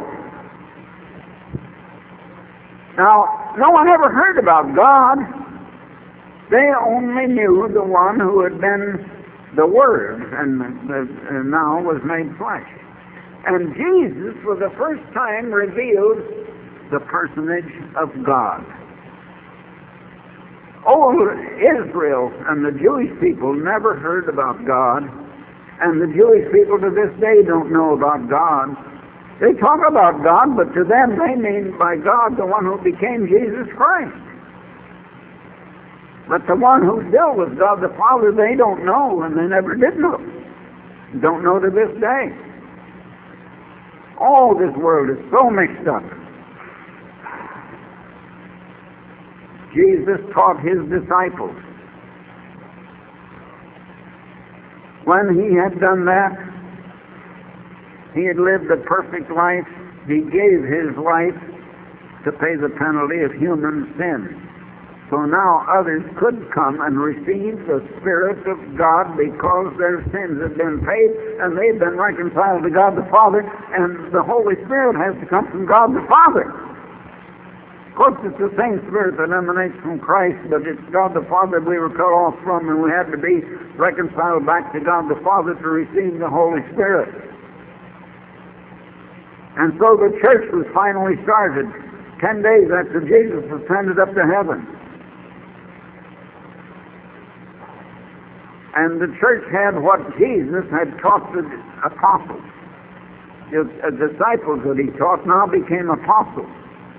[SPEAKER 1] Now, no one ever heard about God. They only knew the one who had been the Word and now was made flesh. And Jesus, for the first time, revealed the personage of God. Old Israel and the Jewish people never heard about God, and the Jewish people to this day don't know about God. They talk about God, but to them they mean by God the one who became Jesus Christ. But the one who still was God the Father, they don't know, and they never did know. Don't know to this day. All this world is so mixed up. Jesus taught his disciples. When he had done that, he had lived a perfect life. He gave his life to pay the penalty of human sin. So now others could come and receive the Spirit of God because their sins have been paid and they've been reconciled to God the Father, and the Holy Spirit has to come from God the Father. Of course, it's the same Spirit that emanates from Christ, but it's God the Father we were cut off from, and we had to be reconciled back to God the Father to receive the Holy Spirit. And so the church was finally started 10 days after Jesus ascended up to heaven. And the church had what Jesus had taught the apostles. The disciples that he taught now became apostles.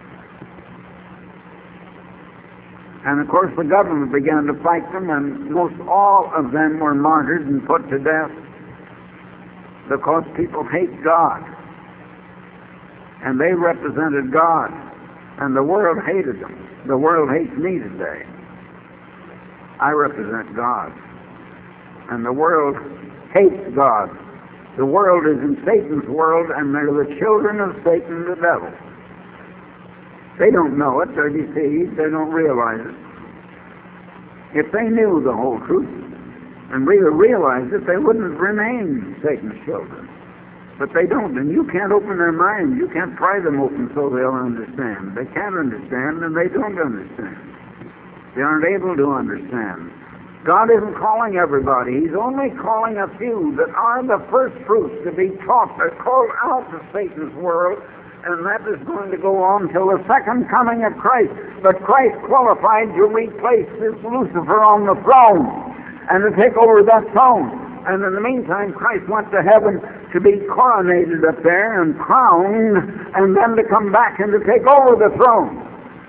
[SPEAKER 1] And of course the government began to fight them, and most all of them were martyred and put to death because people hate God. And they represented God, and the world hated them. The world hates me today. I represent God. And the world hates God. The world is in Satan's world, and they're the children of Satan, the devil. They don't know it. They're deceived. They don't realize it. If they knew the whole truth and really realized it, they wouldn't remain Satan's children. But they don't, and you can't open their minds. You can't pry them open so they'll understand. They can't understand, and they don't understand. They aren't able to understand. God isn't calling everybody. He's only calling a few that are the first fruits to be taught. They're called out of Satan's world, and that is going to go on till the second coming of Christ. But Christ qualified to replace this Lucifer on the throne and to take over that throne. And in the meantime, Christ went to heaven to be coronated up there and crowned, and then to come back and to take over the throne.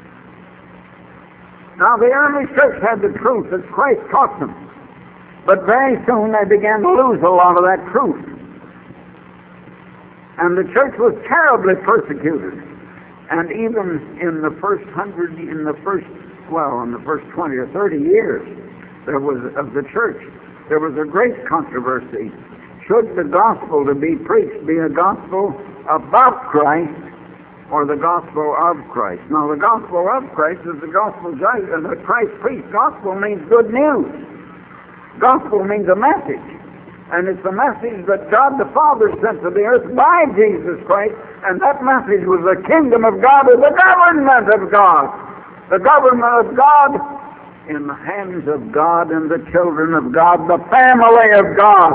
[SPEAKER 1] Now, the early church had the truth as Christ taught them, but very soon they began to lose a lot of that truth. And the church was terribly persecuted. And even in the first 20 or 30 years of the church, there was a great controversy. Should the gospel to be preached be a gospel about Christ or the gospel of Christ? Now, the gospel of Christ is the gospel that Christ preached. Gospel means good news. Gospel means a message. And it's the message that God the Father sent to the earth by Jesus Christ, and that message was the kingdom of God or the government of God. The government of God in the hands of God and the children of God, the family of God.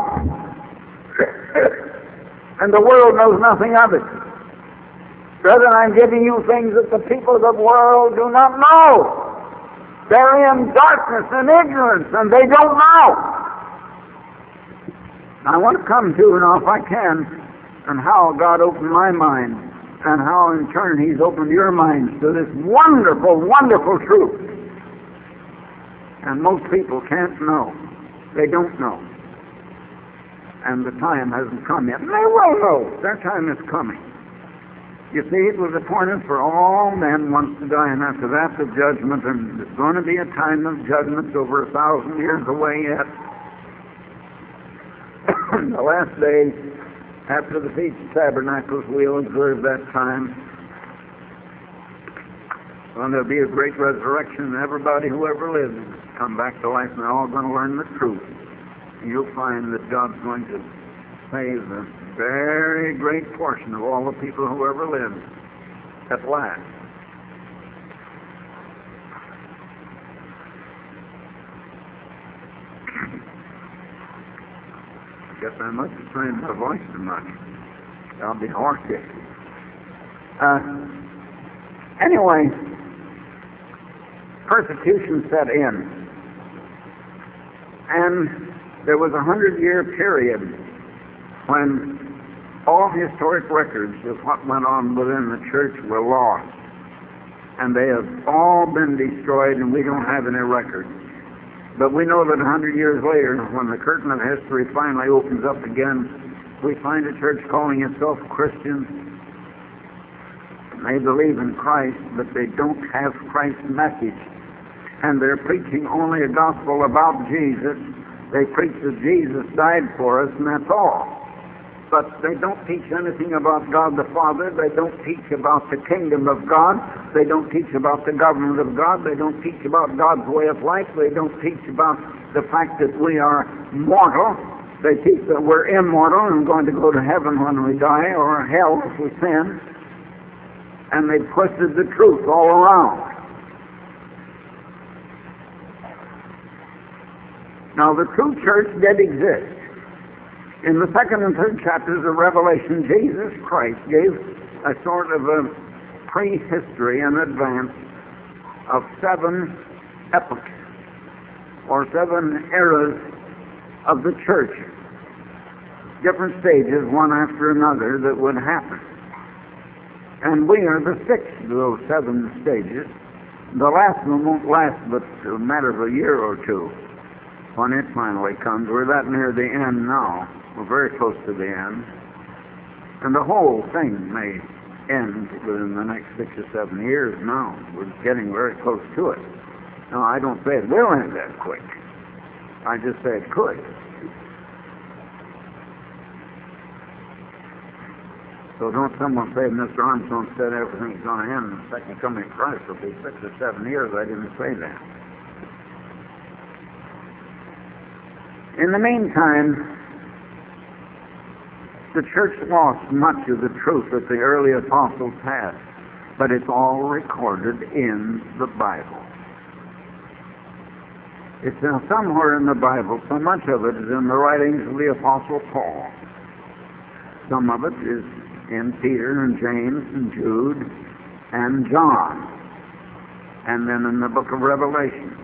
[SPEAKER 1] And the world knows nothing of it. Brethren, I'm giving you things that the people of the world do not know. They're in darkness and ignorance, and they don't know. I want to come to, now if I can, and how God opened my mind, and how in turn He's opened your minds to this wonderful, wonderful truth. And most people can't know. They don't know. And the time hasn't come yet. And they will know. Their time is coming. You see, it was appointed for all men once to die, and after that the judgment. And there's going to be a time of judgment over 1,000 years away yet. The last days, after the Feast of Tabernacles, we'll observe that time. Well, there'll be a great resurrection, and everybody who ever lived will come back to life, and they're all going to learn the truth. And you'll find that God's going to save a very great portion of all the people who ever lived at last. I guess I must have trained my voice too much. I'll be hoarse. Anyway, persecution set in. And there was a 100-year period when all historic records of what went on within the church were lost. And they have all been destroyed, and we don't have any records. But we know that 100 years later, when the curtain of history finally opens up again, we find a church calling itself Christian. They believe in Christ, but they don't have Christ's message. And they're preaching only a gospel about Jesus. They preach that Jesus died for us, and that's all. But they don't teach anything about God the Father. They don't teach about the kingdom of God. They don't teach about the government of God. They don't teach about God's way of life. They don't teach about the fact that we are mortal. They teach that we're immortal and going to go to heaven when we die, or hell if we sin. And they've twisted the truth all around. Now, the true church did exist. In the 2nd and 3rd chapters of Revelation, Jesus Christ gave a sort of a prehistory in advance of 7 epochs, or 7 eras of the church. Different stages, one after another, that would happen. And we are the 6th of those 7 stages. The last one won't last but a matter of a year or two when it finally comes. We're that near the end now. We're very close to the end. And the whole thing may end within the next 6 or 7 years now. We're getting very close to it. No, I don't say it will end that quick. I just say it could. So don't someone say, Mr. Armstrong said everything's going to end and the second coming of Christ will be 6 or 7 years. I didn't say that. In the meantime, the church lost much of the truth that the early apostles had, but it's all recorded in the Bible. It's somewhere in the Bible. So much of it is in the writings of the Apostle Paul. Some of it is in Peter and James and Jude and John, and then in the book of Revelation.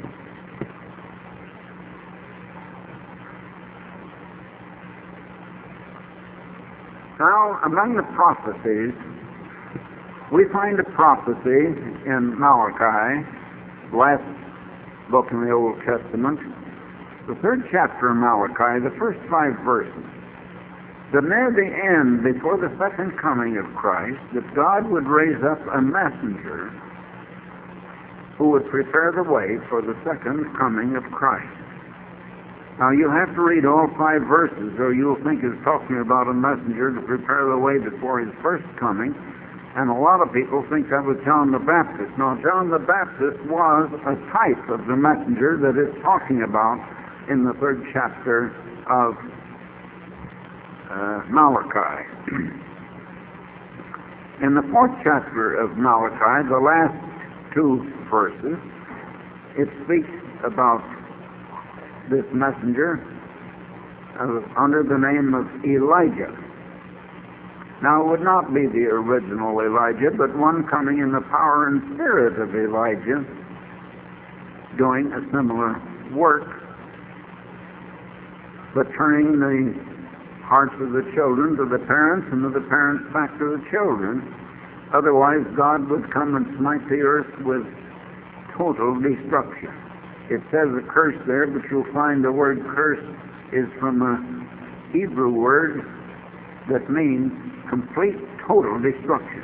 [SPEAKER 1] Now, among the prophecies, we find a prophecy in Malachi, the last book in the Old Testament, the 3rd chapter of Malachi, the first 5 verses. That near the end, before the second coming of Christ, that God would raise up a messenger who would prepare the way for the second coming of Christ. Now, you have to read all 5 verses, or you'll think it's talking about a messenger to prepare the way before his first coming. And a lot of people think that was John the Baptist. Now, John the Baptist was a type of the messenger that it's talking about in the 3rd chapter of Malachi. In the 4th chapter of Malachi, the last 2 verses, it speaks about this messenger under the name of Elijah. Now, it would not be the original Elijah, but one coming in the power and spirit of Elijah, doing a similar work, but turning the hearts of the children to the parents and of the parents back to the children. Otherwise, God would come and smite the earth with total destruction. It says a curse there, but you'll find the word curse is from a Hebrew word that means complete, total destruction.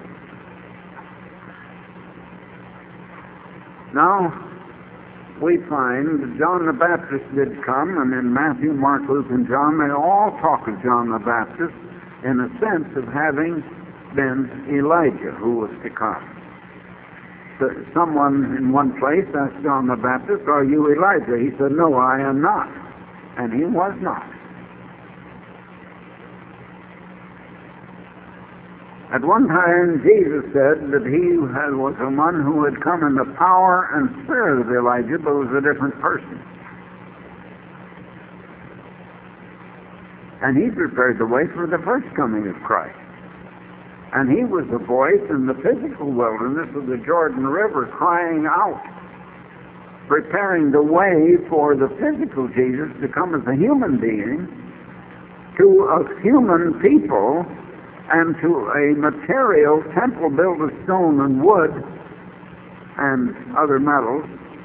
[SPEAKER 1] Now, we find that John the Baptist did come, and in Matthew, Mark, Luke, and John, they all talk of John the Baptist in a sense of having been Elijah who was to come. So someone in one place asked John the Baptist, "Are you Elijah?" He said, "No, I am not." And he was not. At one time, Jesus said that he was the one who had come in the power and spirit of Elijah, but was a different person. And he prepared the way for the first coming of Christ. And he was the voice in the physical wilderness of the Jordan River crying out, preparing the way for the physical Jesus to come as a human being to a human people and to a material temple built of stone and wood and other metals,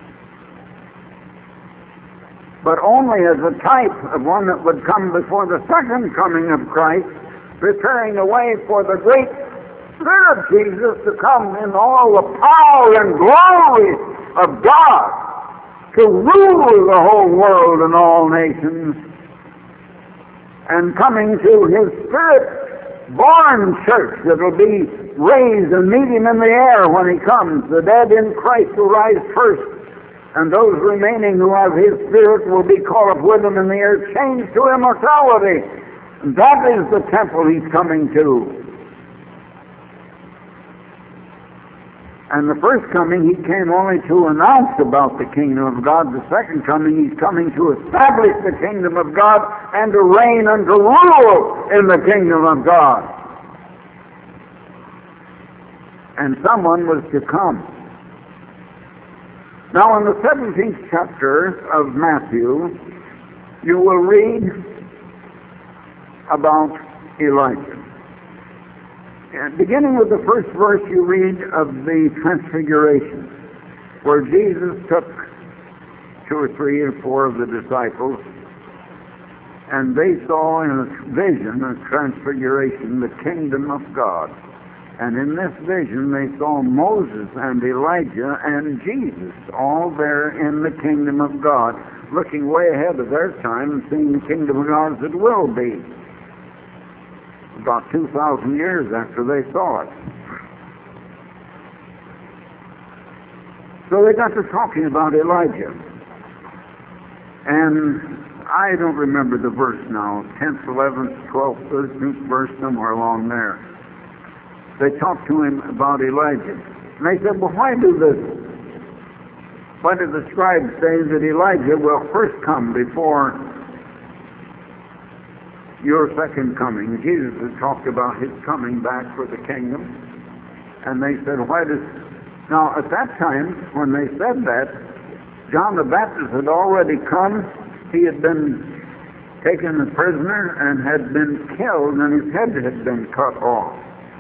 [SPEAKER 1] but only as a type of one that would come before the second coming of Christ, preparing the way for the great Spirit of Jesus to come in all the power and glory of God to rule the whole world and all nations, and coming to His Spirit-born church that will be raised and meet Him in the air when He comes. The dead in Christ will rise first, and those remaining who have His Spirit will be caught up with Him in the air, changed to immortality. That is the temple He's coming to. And the first coming, He came only to announce about the kingdom of God. The second coming, He's coming to establish the kingdom of God and to reign and to rule in the kingdom of God. And someone was to come. Now, in the 17th chapter of Matthew, you will read about Elijah. And beginning with the first verse, you read of the Transfiguration, where Jesus took 2 or 3 or 4 of the disciples, and they saw in a vision, a transfiguration, the kingdom of God. And in this vision they saw Moses and Elijah and Jesus all there in the kingdom of God, looking way ahead of their time and seeing the kingdom of God as it will be. About 2,000 years after they saw it. So they got to talking about Elijah. And I don't remember the verse now, 10th, 11th, 12th, 13th verse, somewhere along there. They talked to him about Elijah. And they said, well, why do this? Why did the scribes say that Elijah will first come before your second coming? Jesus had talked about his coming back for the kingdom. And they said, why does... Now, at that time, when they said that, John the Baptist had already come. He had been taken a prisoner and had been killed, and his head had been cut off.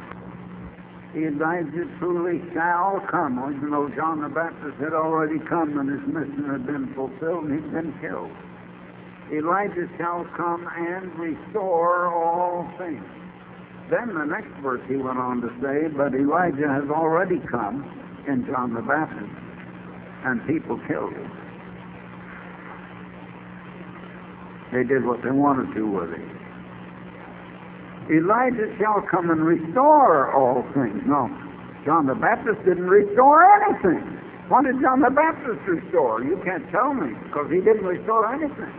[SPEAKER 1] Elijah truly shall come, even though John the Baptist had already come and his mission had been fulfilled and he'd been killed. Elijah shall come and restore all things. Then the next verse he went on to say, but Elijah has already come in John the Baptist, and people killed him. They did what they wanted to with him. Elijah shall come and restore all things. No, John the Baptist didn't restore anything. What did John the Baptist restore? You can't tell me, because he didn't restore anything.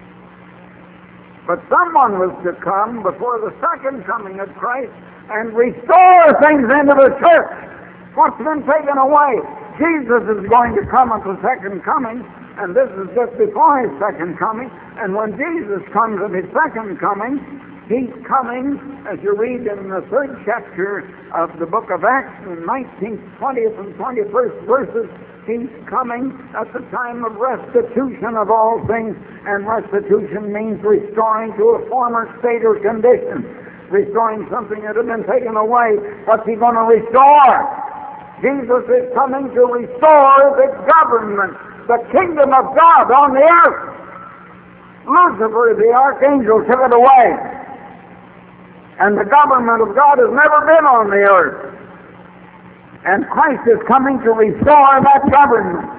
[SPEAKER 1] But someone was to come before the second coming of Christ and restore things into the church. What's been taken away? Jesus is going to come at the second coming, and this is just before his second coming. And when Jesus comes at his second coming, he's coming, as you read in the 3rd chapter of the book of Acts, in 19th, 20th, and 21st verses, he's coming at the time of restitution of all things, and restitution means restoring to a former state or condition, restoring something that had been taken away. What's he going to restore? Jesus is coming to restore the government, the kingdom of God on the earth. Lucifer, the archangel, took it away. And the government of God has never been on the earth. And Christ is coming to restore that government.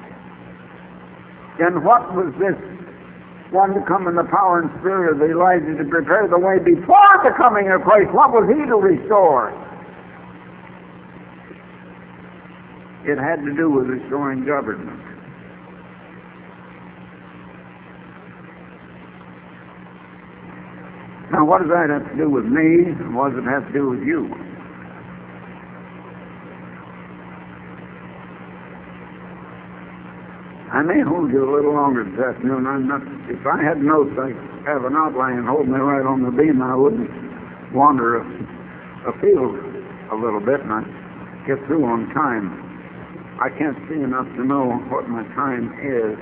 [SPEAKER 1] And what was this one to come in the power and spirit of Elijah to prepare the way before the coming of Christ? What was he to restore? It had to do with restoring government. Now, what does that have to do with me, and what does it have to do with you? I may hold you a little longer this afternoon. If I had notes, I have an outline and hold me right on the beam, I wouldn't wander afield a little bit, and I'd get through on time. I can't see enough to know what my time is.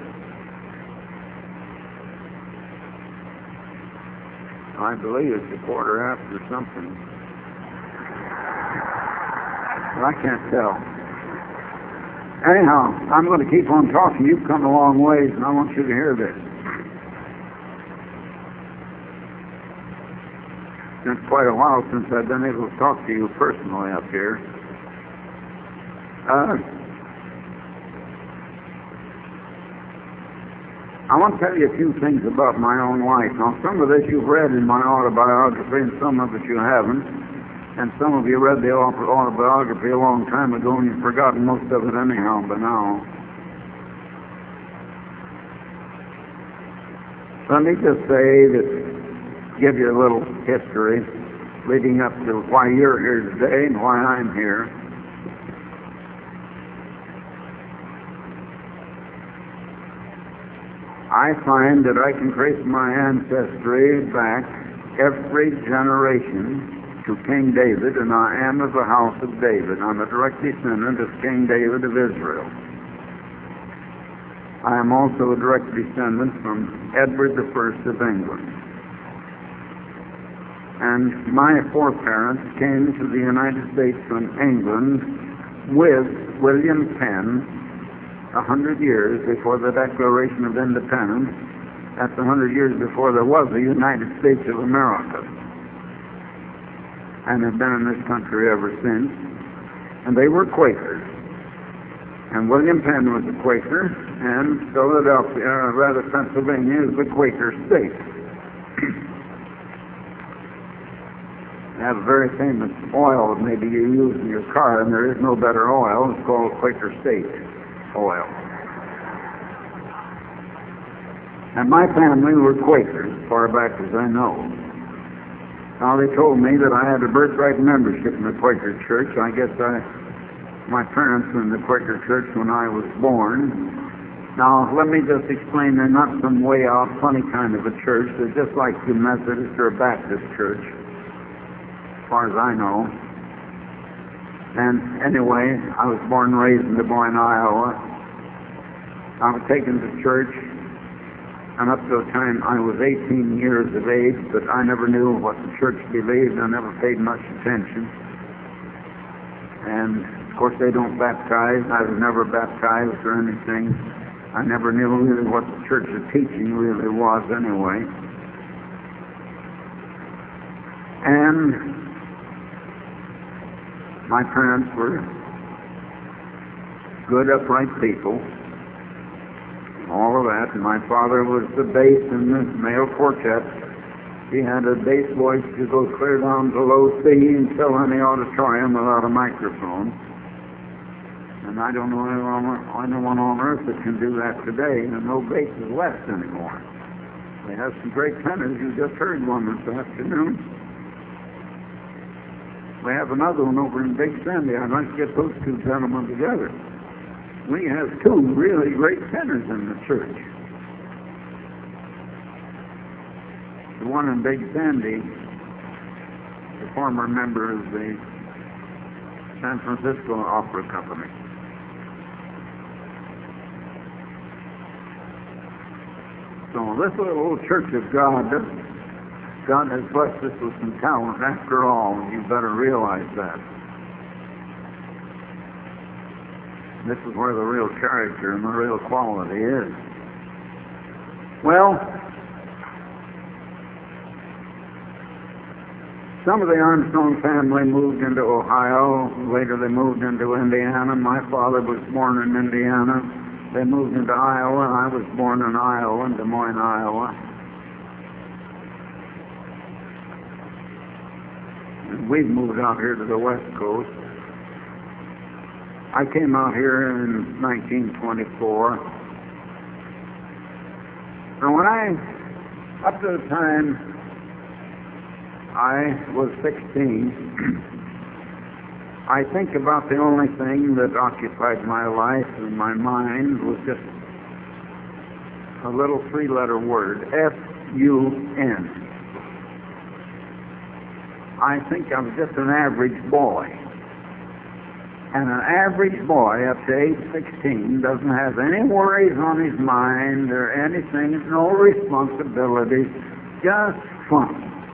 [SPEAKER 1] I believe it's 1:15 something. But I can't tell. Anyhow, I'm going to keep on talking. You've come a long ways, and I want you to hear this. It's quite a while since I've been able to talk to you personally up here. I want to tell you a few things about my own life. Now, some of this you've read in my autobiography, and some of it you haven't. And some of you read the autobiography a long time ago, and you've forgotten most of it anyhow by now. Let me just say that, give you a little history leading up to why you're here today and why I'm here. I find that I can trace my ancestry back every generation to King David, and I am of the house of David. I'm a direct descendant of King David of Israel. I am also a direct descendant from Edward I of England. And my foreparents came to the United States from England with William Penn 100 years before the Declaration of Independence. That's 100 years before there was a United States of America. and have been in this country ever since. And they were Quakers. And William Penn was a Quaker, and Pennsylvania is the Quaker state. They have a very famous oil that maybe you use in your car, and there is no better oil. It's called Quaker State oil. And my family were Quakers, as far back as I know. Now, they told me that I had a birthright membership in the Quaker Church. I guess my parents were in the Quaker Church when I was born. Now, let me just explain, they're not some way out, funny kind of a church. They're just like the Methodist or Baptist church, as far as I know. And anyway, I was born and raised in Des Moines, Iowa. I was taken to church, and up to the time I was 18 years of age, but I never knew what the church believed. I never paid much attention. And, of course, they don't baptize. I was never baptized or anything. I never knew really what the church's teaching really was anyway. And my parents were good, upright people. All of that. And my father was the bass in the male quartet. He had a bass voice to go clear down to low C and fill any auditorium without a microphone. And I don't know anyone on earth that can do that today, and no bass is left anymore. They have some great tenors. You just heard one this afternoon. We have another one over in Big Sandy. I'd like to get those two gentlemen together. We have two really great tenors in the church. The one in Big Sandy, the former member of the San Francisco Opera Company. So this little Church of God has blessed us with some talent after all, and you better realize that. This is where the real character and the real quality is. Well, some of the Armstrong family moved into Ohio. Later they moved into Indiana. My father was born in Indiana. They moved into Iowa, and I was born in Iowa, in Des Moines, Iowa. And we've moved out here to the West Coast. I came out here in 1924. And up to the time I was 16, I think about the only thing that occupied my life and my mind was just a little three-letter word, F-U-N. I think I was just an average boy. And an average boy up to age 16 doesn't have any worries on his mind or anything, no responsibilities, just fun.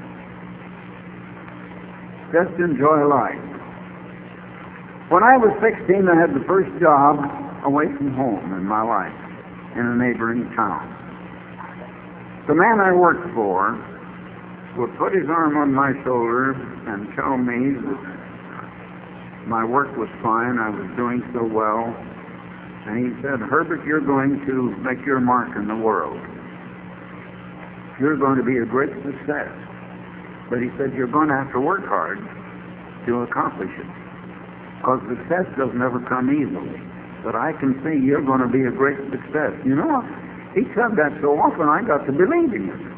[SPEAKER 1] Just enjoy life. When I was 16, I had the first job away from home in my life, in a neighboring town. The man I worked for would put his arm on my shoulder and tell me that my work was fine, I was doing so well, and he said, "Herbert, you're going to make your mark in the world. You're going to be a great success. But," he said, "you're going to have to work hard to accomplish it. Because success doesn't ever come easily. But I can see you're going to be a great success." You know, he said that so often I got to believing it.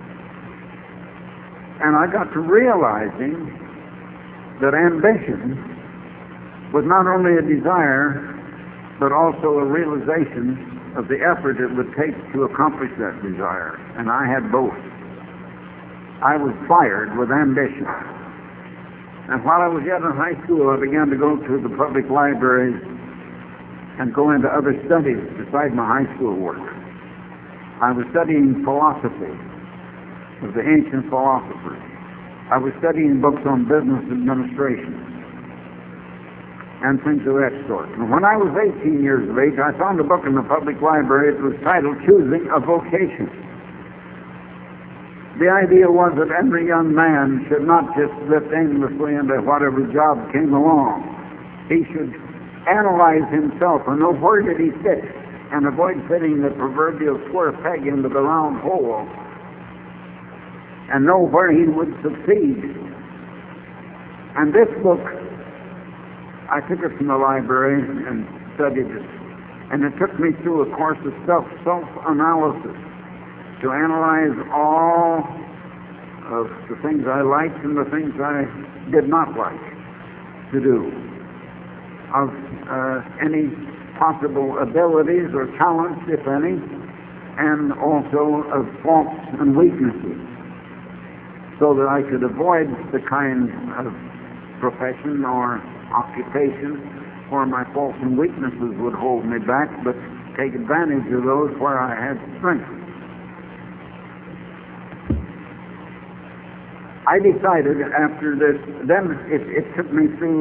[SPEAKER 1] And I got to realizing that ambition was not only a desire, but also a realization of the effort it would take to accomplish that desire. And I had both. I was fired with ambition. And while I was yet in high school, I began to go to the public libraries and go into other studies besides my high school work. I was studying philosophy of the ancient philosophers. I was studying books on business administration and things of that sort. And when I was 18 years of age, I found a book in the public library. It was titled Choosing a Vocation. The idea was that every young man should not just slip aimlessly into whatever job came along. He should analyze himself and know where did he fit, and avoid fitting the proverbial square peg into the round hole, and know where he would succeed. And this book, I took it from the library and studied it, and it took me through a course of self-analysis to analyze all of the things I liked and the things I did not like to do, of any possible abilities or talents, if any, and also of faults and weaknesses, so that I could avoid the kind of profession or occupation where my faults and weaknesses would hold me back, but take advantage of those where I had strength. I decided after this, then it took me through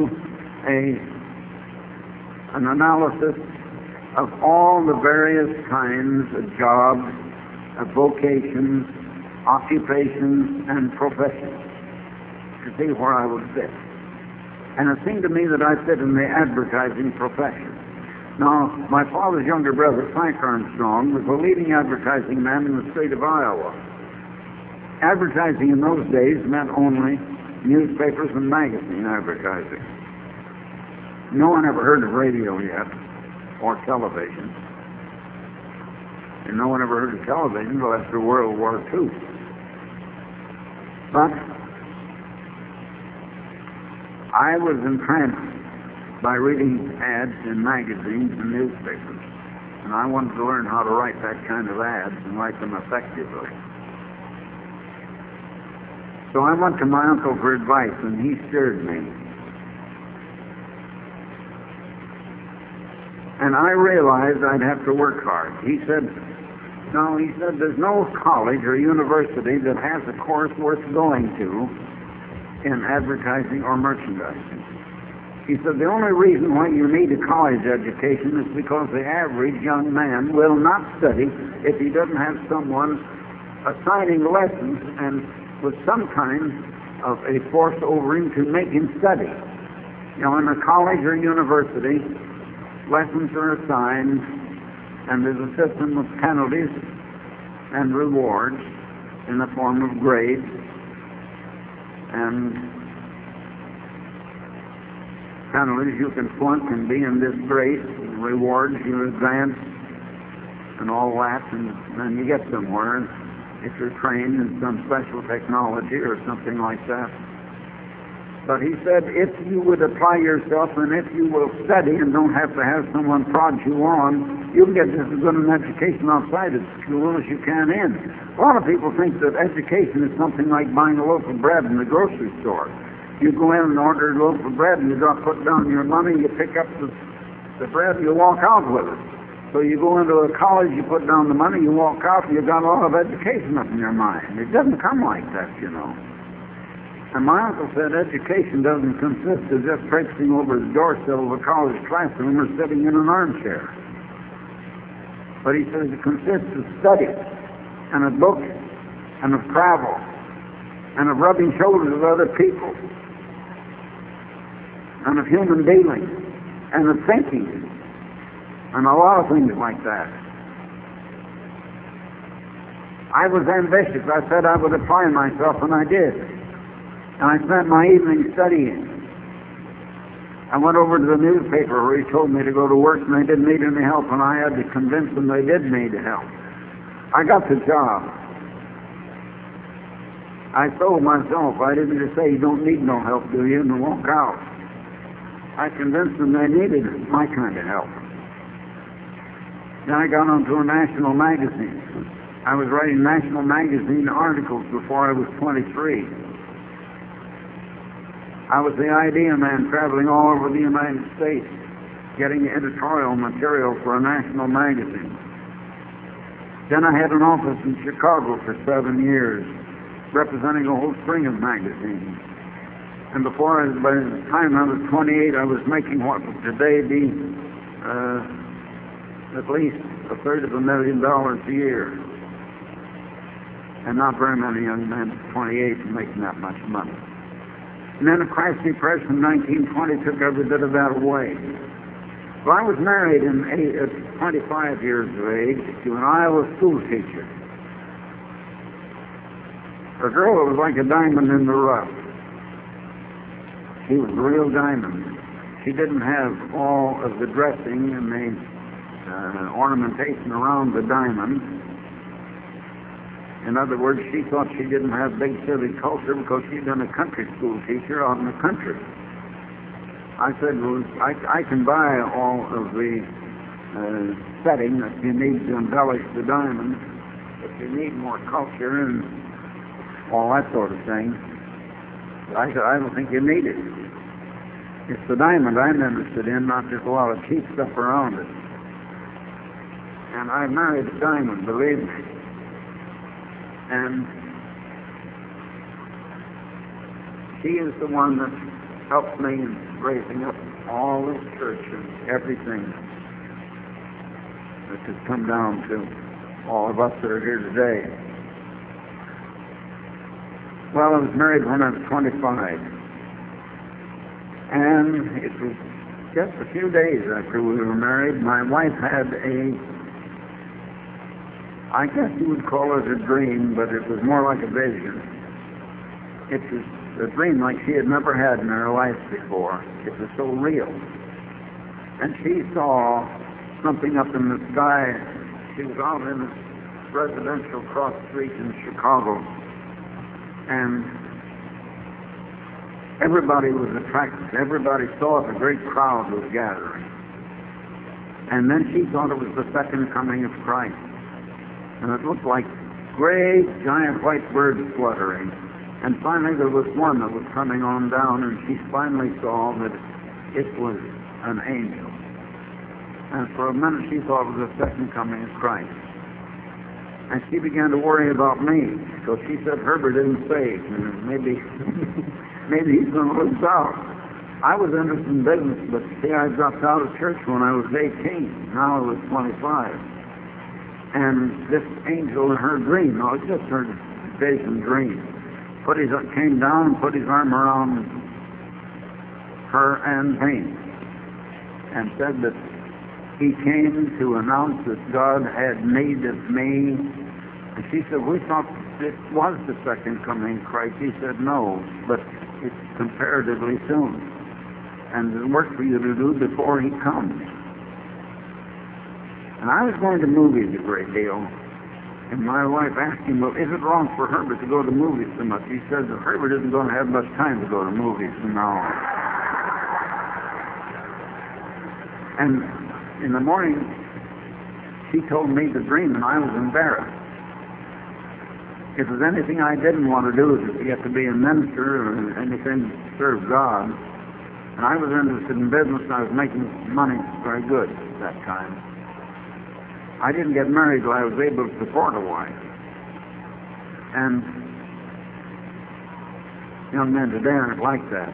[SPEAKER 1] an analysis of all the various kinds of jobs, of vocations, occupations, and professions to see where I would fit. And it seemed to me that I fit in the advertising profession. Now, my father's younger brother, Frank Armstrong, was the leading advertising man in the state of Iowa. Advertising in those days meant only newspapers and magazine advertising. No one ever heard of radio yet, or television. And no one ever heard of television until after World War II. But I was entranced by reading ads in magazines and newspapers, and I wanted to learn how to write that kind of ads and write them effectively. So I went to my uncle for advice, and he steered me. And I realized I'd have to work hard. He said, there's no college or university that has a course worth going to in advertising or merchandising. He said, the only reason why you need a college education is because the average young man will not study if he doesn't have someone assigning lessons and with some kind of a force over him to make him study. In a college or university, lessons are assigned, and there's a system of penalties and rewards in the form of grades, and penalties you can flunk and be in disgrace, and rewards you advance, and all that, and then you get somewhere if you're trained in some special technology or something like that. But he said, if you would apply yourself and if you will study and don't have to have someone prod you on, you'll get just as good an education outside of school as you can in. A lot of people think that education is something like buying a loaf of bread in the grocery store. You go in and order a loaf of bread and you don't put down your money, you pick up the bread and you walk out with it. So you go into a college, you put down the money, you walk out, and you've got a lot of education up in your mind. It doesn't come like that, And my uncle said education doesn't consist of just traipsing over the door sill of a college classroom or sitting in an armchair. But he says it consists of study, and of books, and of travel, and of rubbing shoulders with other people, and of human dealing, and of thinking, and a lot of things like that. I was ambitious. I said I would apply myself, and I did. And I spent my evening studying. I went over to the newspaper where he told me to go to work, and they didn't need any help, and I had to convince them they did need help. I got the job. I told myself, I didn't just say, you don't need no help, do you, and walk out. I convinced them they needed my kind of help. Then I got onto a national magazine. I was writing national magazine articles before I was 23. I was the idea man traveling all over the United States, getting editorial material for a national magazine. Then I had an office in Chicago for 7 years, representing a whole string of magazines. And by the time I was 28, I was making what would today be at least $250,000 a year. and not very many young men at 28 making that much money. And then the crash depression in 1920 took every bit of that away. Well, I was married at 25 years of age to an Iowa school teacher. A girl that was like a diamond in the rough. She was a real diamond. She didn't have all of the dressing and the ornamentation around the diamond. In other words, she thought she didn't have big city culture because she'd been a country school teacher out in the country. I said, well, I can buy all of the setting that you need to embellish the diamond, but you need more culture and all that sort of thing. I said, I don't think you need it. It's the diamond I'm interested in, not just a lot of cheap stuff around it. And I married a diamond, believe me. And she is the one that helped me in raising up all this church and everything that has come down to all of us that are here today. Well, I was married when I was 25. And it was just a few days after we were married, my wife had I guess you would call it a dream, but it was more like a vision. It was a dream like she had never had in her life before. It was so real. And she saw something up in the sky. She was out in a residential cross street in Chicago. And everybody was attracted. Everybody saw it. A great crowd was gathering. And then she thought it was the second coming of Christ. And it looked like great, giant white birds fluttering. And finally there was one that was coming on down, and she finally saw that it was an angel. And for a minute she thought it was the second coming of Christ. And she began to worry about me. So she said, Herbert isn't saved. And maybe he's going to lose out. I was interested in business, but see, I dropped out of church when I was 18. Now I was 25. And this angel in her dream, no, it's just her vision dream, came down and put his arm around her and me and said that he came to announce that God had need of me. And she said, we thought it was the second coming of Christ. He said, no, but it's comparatively soon. And there's work for you to do before he comes. And I was going to movies a great deal. And my wife asked him, well, is it wrong for Herbert to go to movies so much? He said that Herbert isn't going to have much time to go to movies from now on. And in the morning, she told me the dream, and I was embarrassed. If there's anything I didn't want to do, is to get to be a minister or anything to serve God. And I was interested in business, and I was making money very good at that time. I didn't get married till I was able to support a wife. And young men today aren't like that.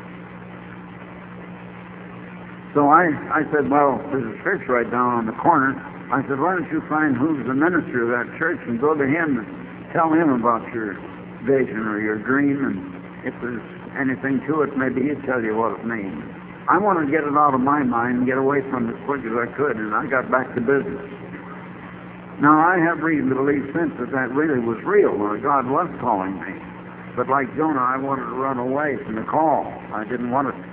[SPEAKER 1] So I said, well, there's a church right down on the corner. I said, why don't you find who's the minister of that church and go to him and tell him about your vision or your dream, and if there's anything to it, maybe he'd tell you what it means. I wanted to get it out of my mind and get away from it as quick as I could, and I got back to business. Now, I have reason to believe since that really was real, or God was calling me. But like Jonah, I wanted to run away from the call. I didn't want it.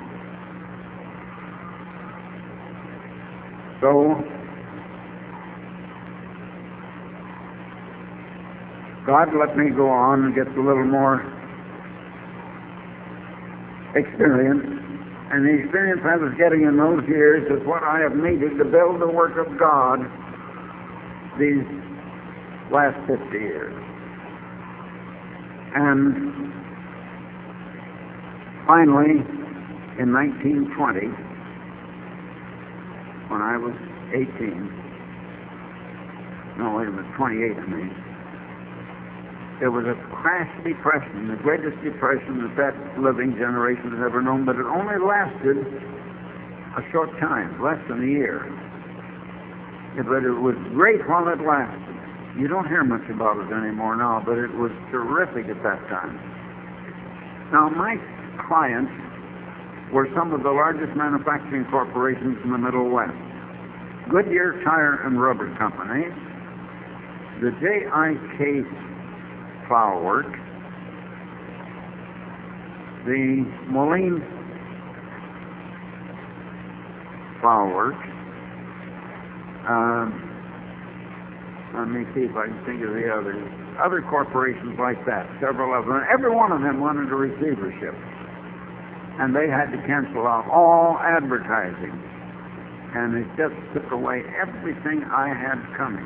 [SPEAKER 1] So, God let me go on and get a little more experience. And the experience I was getting in those years is what I have needed to build the work of God these last 50 years. And finally, in 1920, when I was 28, I mean, there was a crash depression, the greatest depression that living generation has ever known, but it only lasted a short time, less than a year. But it was great while it lasted. You don't hear much about it anymore now, but it was terrific at that time. Now, my clients were some of the largest manufacturing corporations in the Middle West. Goodyear Tire and Rubber Company, the J.I.K. Flour Work, the Moline Flour Work, let me see if I can think of the others. Other corporations like that, several of them. Every one of them wanted a receivership. And they had to cancel out all advertising. And it just took away everything I had coming.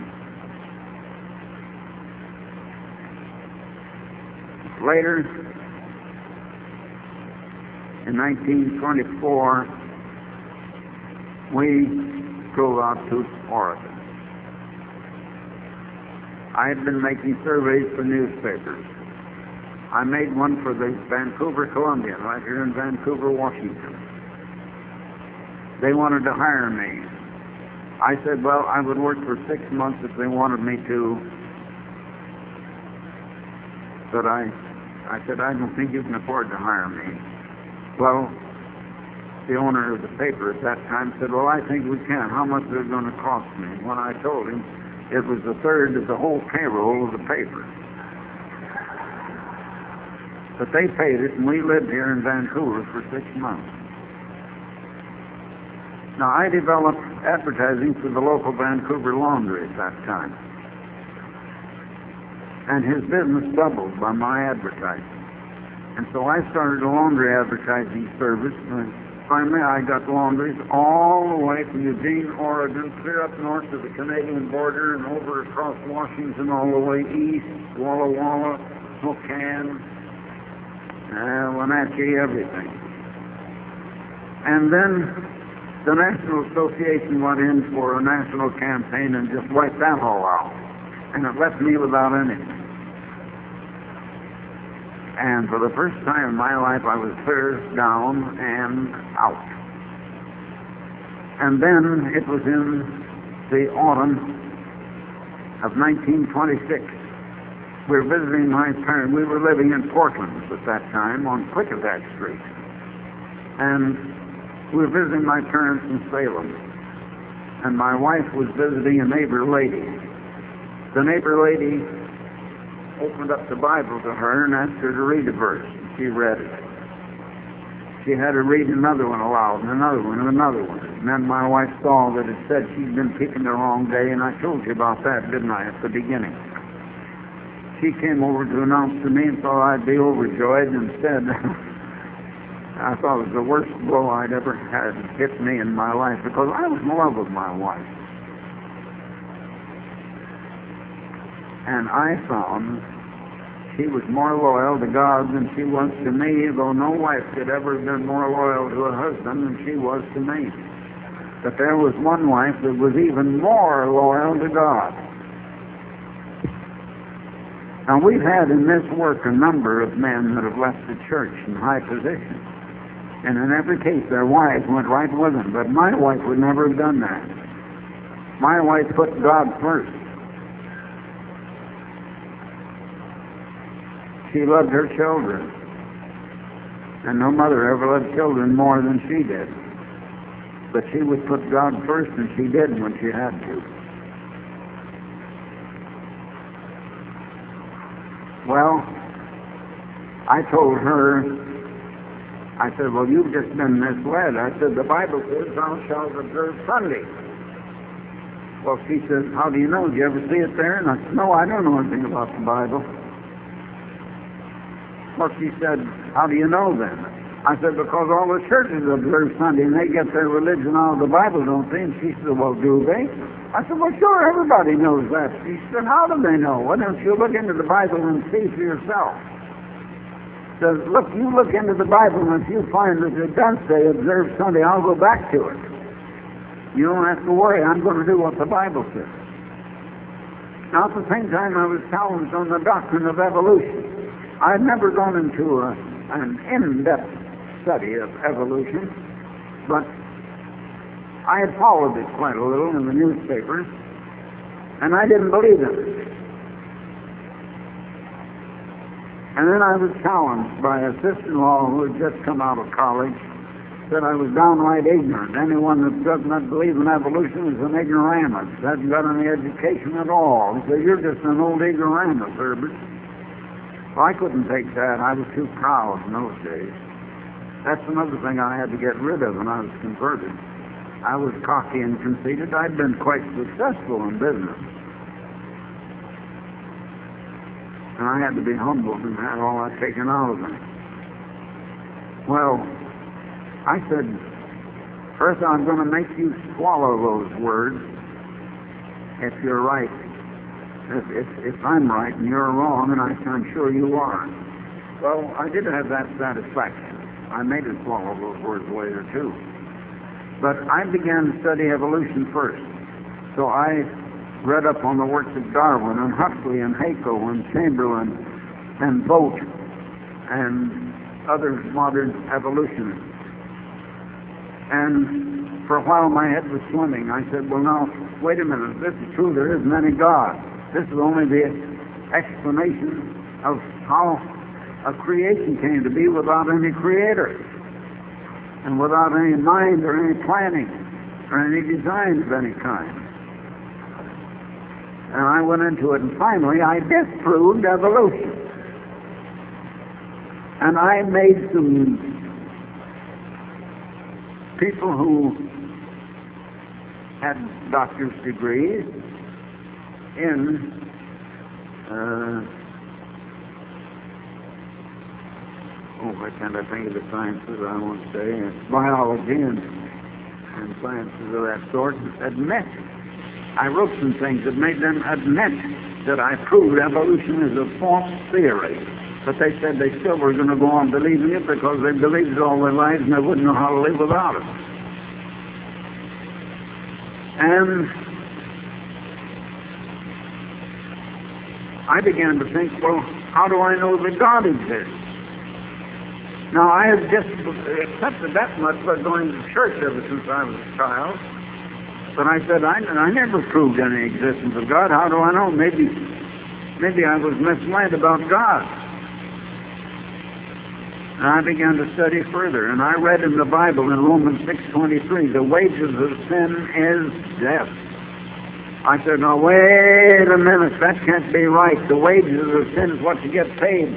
[SPEAKER 1] Later, in 1924, we drove out to Oregon. I had been making surveys for newspapers. I made one for the Vancouver Columbian, right here in Vancouver, Washington. They wanted to hire me. I said, well, I would work for 6 months if they wanted me to. But I said, I don't think you can afford to hire me. Well, the owner of the paper at that time said, well, I think we can. How much is it going to cost me? When I told him, it was a third of the whole payroll of the paper. But they paid it, and we lived here in Vancouver for 6 months. Now, I developed advertising for the local Vancouver laundry at that time. And his business doubled by my advertising. And so I started a laundry advertising service. And finally, I got laundries all the way from Eugene, Oregon, clear up north to the Canadian border and over across Washington, all the way east, Walla Walla, Spokane, Wenatchee, everything. And then the National Association went in for a national campaign and just wiped that all out. And it left me without anything. And for the first time in my life, I was clear down and out. And then it was in the autumn of 1926. We were visiting my parents. We were living in Portland at that time on Quickensack Street. And we were visiting my parents in Salem. And my wife was visiting a neighbor lady. The neighbor lady opened up the Bible to her and asked her to read a verse. She read it. She had to read another one aloud, and another one, and another one. And then my wife saw that it said she'd been picking the wrong day, and I told you about that, didn't I, at the beginning? She came over to announce to me and thought I'd be overjoyed. Instead, I thought it was the worst blow I'd ever had hit me in my life, because I was in love with my wife. And I found she was more loyal to God than she was to me, though no wife could ever have been more loyal to her husband than she was to me. But there was one wife that was even more loyal to God. Now, we've had in this work a number of men that have left the church in high positions. And in every case, their wives went right with them. But my wife would never have done that. My wife put God first. She loved her children. And no mother ever loved children more than she did. But she would put God first, and she did when she had to. Well, I told her, I said, well, you've just been misled. I said, the Bible says, thou shalt observe Sunday. Well, she says, how do you know? Did you ever see it there? And I said, no, I don't know anything about the Bible. Well, she said, how do you know then? I said, because all the churches observe Sunday and they get their religion out of the Bible, don't they? And she said, well, do they? I said, well, sure, everybody knows that. She said, how do they know? Why don't you look into the Bible and see for yourself? She says, look, you look into the Bible, and if you find that it does say observe Sunday, I'll go back to it. You don't have to worry. I'm going to do what the Bible says. Now, at the same time, I was challenged on the doctrine of evolution. I had never gone into an in-depth study of evolution, but I had followed it quite a little in the newspapers, and I didn't believe it. And then I was challenged by a sister-in-law who had just come out of college, said I was downright ignorant. Anyone that does not believe in evolution is an ignoramus, hasn't got any education at all. He said, you're just an old ignoramus, Herbert. Well, I couldn't take that. I was too proud in those days. That's another thing I had to get rid of when I was converted. I was cocky and conceited. I'd been quite successful in business. And I had to be humbled and had all that taken out of me. Well, I said, first I'm going to make you swallow those words if you're right. If I'm right and you're wrong, and I'm sure you are. Well, I did have that satisfaction. I made her swallow those words later, too. But I began to study evolution first. So I read up on the works of Darwin and Huxley and Haeckel and Chamberlain and Vogt and other modern evolutionists. And for a while my head was swimming. I said, well now, wait a minute, if this is true, there isn't any God. This is only the explanation of how a creation came to be without any creator and without any mind or any planning or any design of any kind. And I went into it, and finally I disproved evolution. And I made some people who had doctor's degrees in why can't I think of the sciences I want to say? Biology and sciences of that sort admit. I wrote some things that made them admit that I proved evolution is a false theory. But they said they still were going to go on believing it because they believed it all their lives and they wouldn't know how to live without it. And I began to think, well, how do I know that God exists? Now, I have just accepted that much by going to church ever since I was a child. But I said, I never proved any existence of God. How do I know? Maybe I was misled about God. And I began to study further. And I read in the Bible in Romans 6:23, the wages of sin is death. I said, now wait a minute, that can't be right. The wages of sin is what you get paid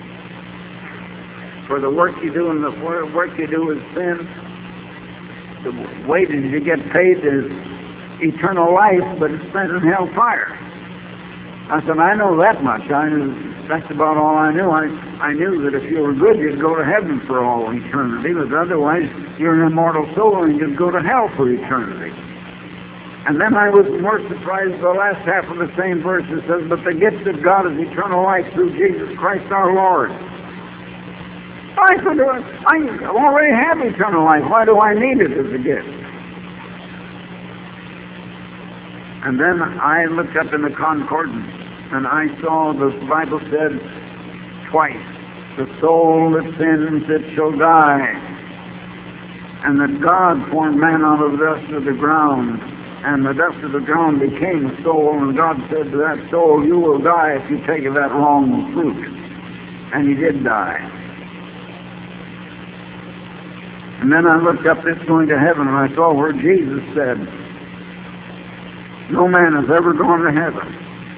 [SPEAKER 1] for the work you do, and the work you do is sin. The wages you get paid is eternal life, but it's spent in hellfire. I said, I know that much. That's about all I knew. I knew that if you were good, you'd go to heaven for all eternity, but otherwise, you're an immortal soul and you'd go to hell for eternity. And then I was more surprised the last half of the same verse. It says, but the gift of God is eternal life through Jesus Christ our Lord. I said, I already have eternal life. Why do I need it as a gift? And then I looked up in the concordance, and I saw the Bible said twice, the soul that sins, it shall die. And that God formed man out of the dust of the ground, and the dust of the ground became a soul, and God said to that soul, you will die if you take of that wrong fruit. And he did die. And then I looked up this going to heaven, and I saw where Jesus said, no man has ever gone to heaven.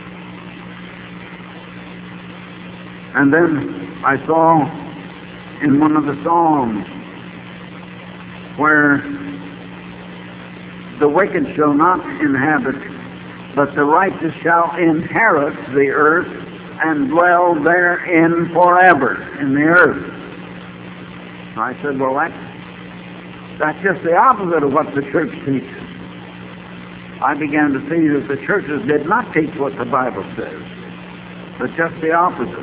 [SPEAKER 1] And then I saw in one of the Psalms where the wicked shall not inhabit, but the righteous shall inherit the earth and dwell therein forever in the earth. I said, well, that's just the opposite of what the church teaches. I began to see that the churches did not teach what the Bible says, but just the opposite.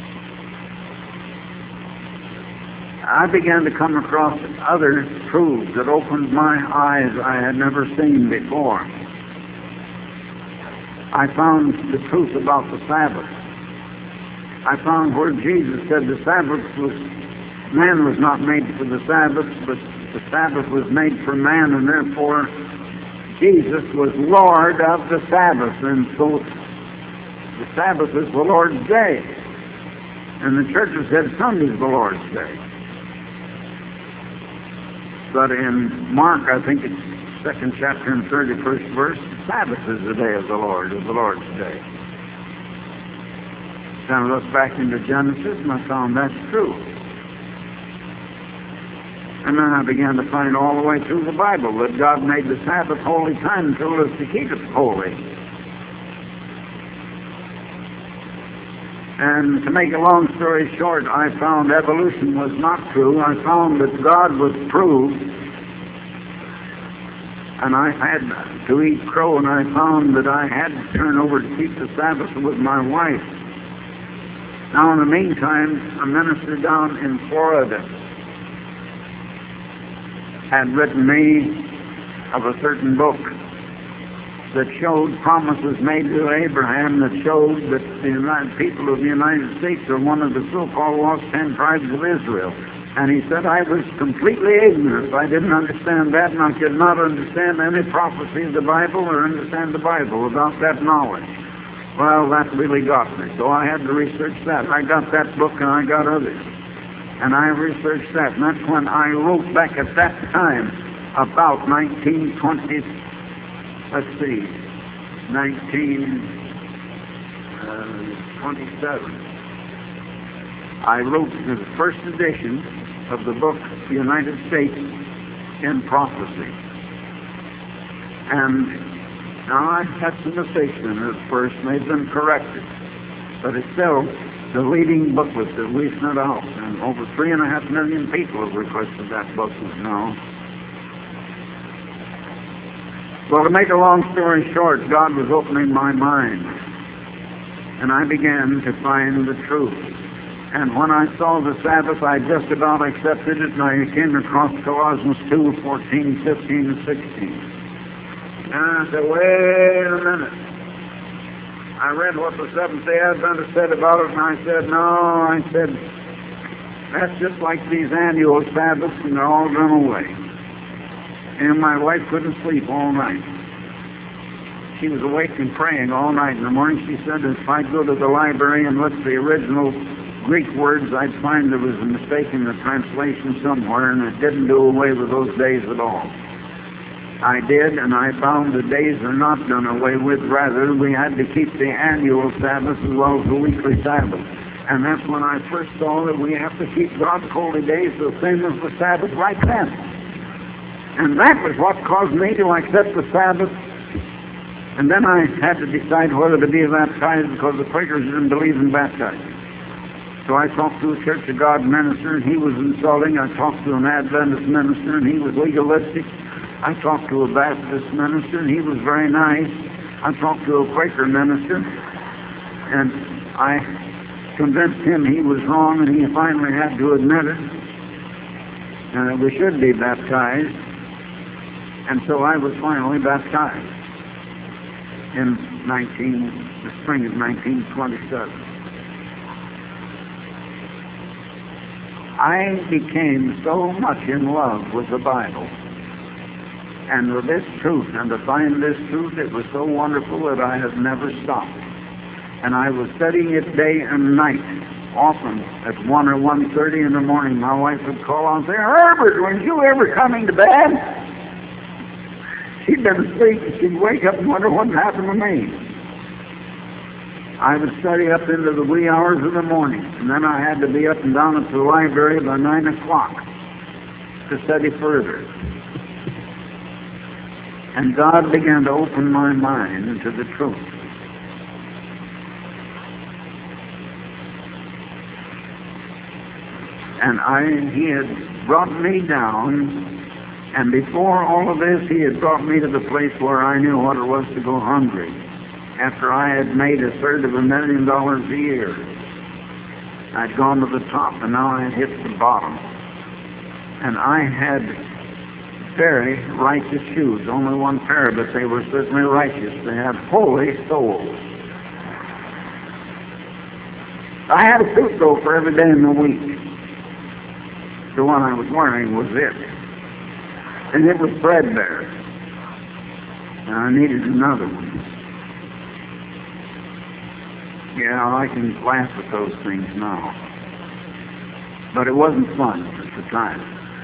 [SPEAKER 1] I began to come across other truths that opened my eyes I had never seen before. I found the truth about the Sabbath. I found where Jesus said the Sabbath man was not made for the Sabbath, but the Sabbath was made for man, and therefore Jesus was Lord of the Sabbath, and so the Sabbath is the Lord's day. And the churches said Sunday's the Lord's Day. But in Mark, I think it's 2nd chapter and 31st verse, Sabbath is the day of the Lord, is the Lord's Day. Then I looked back into Genesis and I found that's true. And then I began to find all the way through the Bible that God made the Sabbath holy time and told us to keep it holy. And to make a long story short, I found evolution was not true. I found that God was proved. And I had to eat crow, and I found that I had to turn over to keep the Sabbath with my wife. Now, in the meantime, a minister down in Florida had written me of a certain book that showed promises made to Abraham that showed that the people of the United States are one of the so-called lost 10 tribes of Israel. And he said I was completely ignorant. I didn't understand that, and I could not understand any prophecy of the Bible or understand the Bible without that knowledge. Well, that really got me, so I had to research that. I got that book and I got others. And I researched that, and that's when I wrote back at that time about 1927. I wrote the first edition of the book, United States in Prophecy. And now I had some mistakes in it at first, made them corrected. But it's still the leading booklet that we sent out, and over 3.5 million people have requested that booklet now. Well, to make a long story short, God was opening my mind, and I began to find the truth. And when I saw the Sabbath, I just about accepted it, and I came across Colossians 2:14, 15, and 16. And I said, wait a minute. I read what the Seventh-day Adventist said about it, and I said, no, that's just like these annual Sabbaths, and they're all done away. And my wife couldn't sleep all night. She was awake and praying all night. In the morning she said if I'd go to the library and look at the original Greek words, I'd find there was a mistake in the translation somewhere, and it didn't do away with those days at all. I did, and I found the days are not done away with. Rather, we had to keep the annual Sabbath as well as the weekly Sabbath. And that's when I first saw that we have to keep God's holy days the same as the Sabbath right then. And that was what caused me to accept the Sabbath. And then I had to decide whether to be baptized because the Quakers didn't believe in baptizing. So I talked to a Church of God minister, and he was insulting. I talked to an Adventist minister, and he was legalistic. I talked to a Baptist minister, and he was very nice. I talked to a Quaker minister, and I convinced him he was wrong, and he finally had to admit it, and that we should be baptized. And so I was finally baptized in the spring of 1927. I became so much in love with the Bible and with this truth, and to find this truth, it was so wonderful that I have never stopped. And I was studying it day and night. Often at 1 or 1:30 in the morning, my wife would call on and say, Herbert, weren't you ever coming to bed? She'd been asleep, and she'd wake up and wonder what happened to me. I would study up into the wee hours of the morning, and then I had to be up and down at the library by 9 o'clock to study further. And God began to open my mind into the truth. And he had brought me down, and before all of this, he had brought me to the place where I knew what it was to go hungry. After I had made $250,000 a year, I'd gone to the top, and now I had hit the bottom. And I had very righteous shoes, only one pair, but they were certainly righteous. They had holy soles. I had a suit, though, for every day in the week. The one I was wearing was it. And it was threadbare. And I needed another one. Yeah, I can laugh at those things now. But it wasn't fun at the time.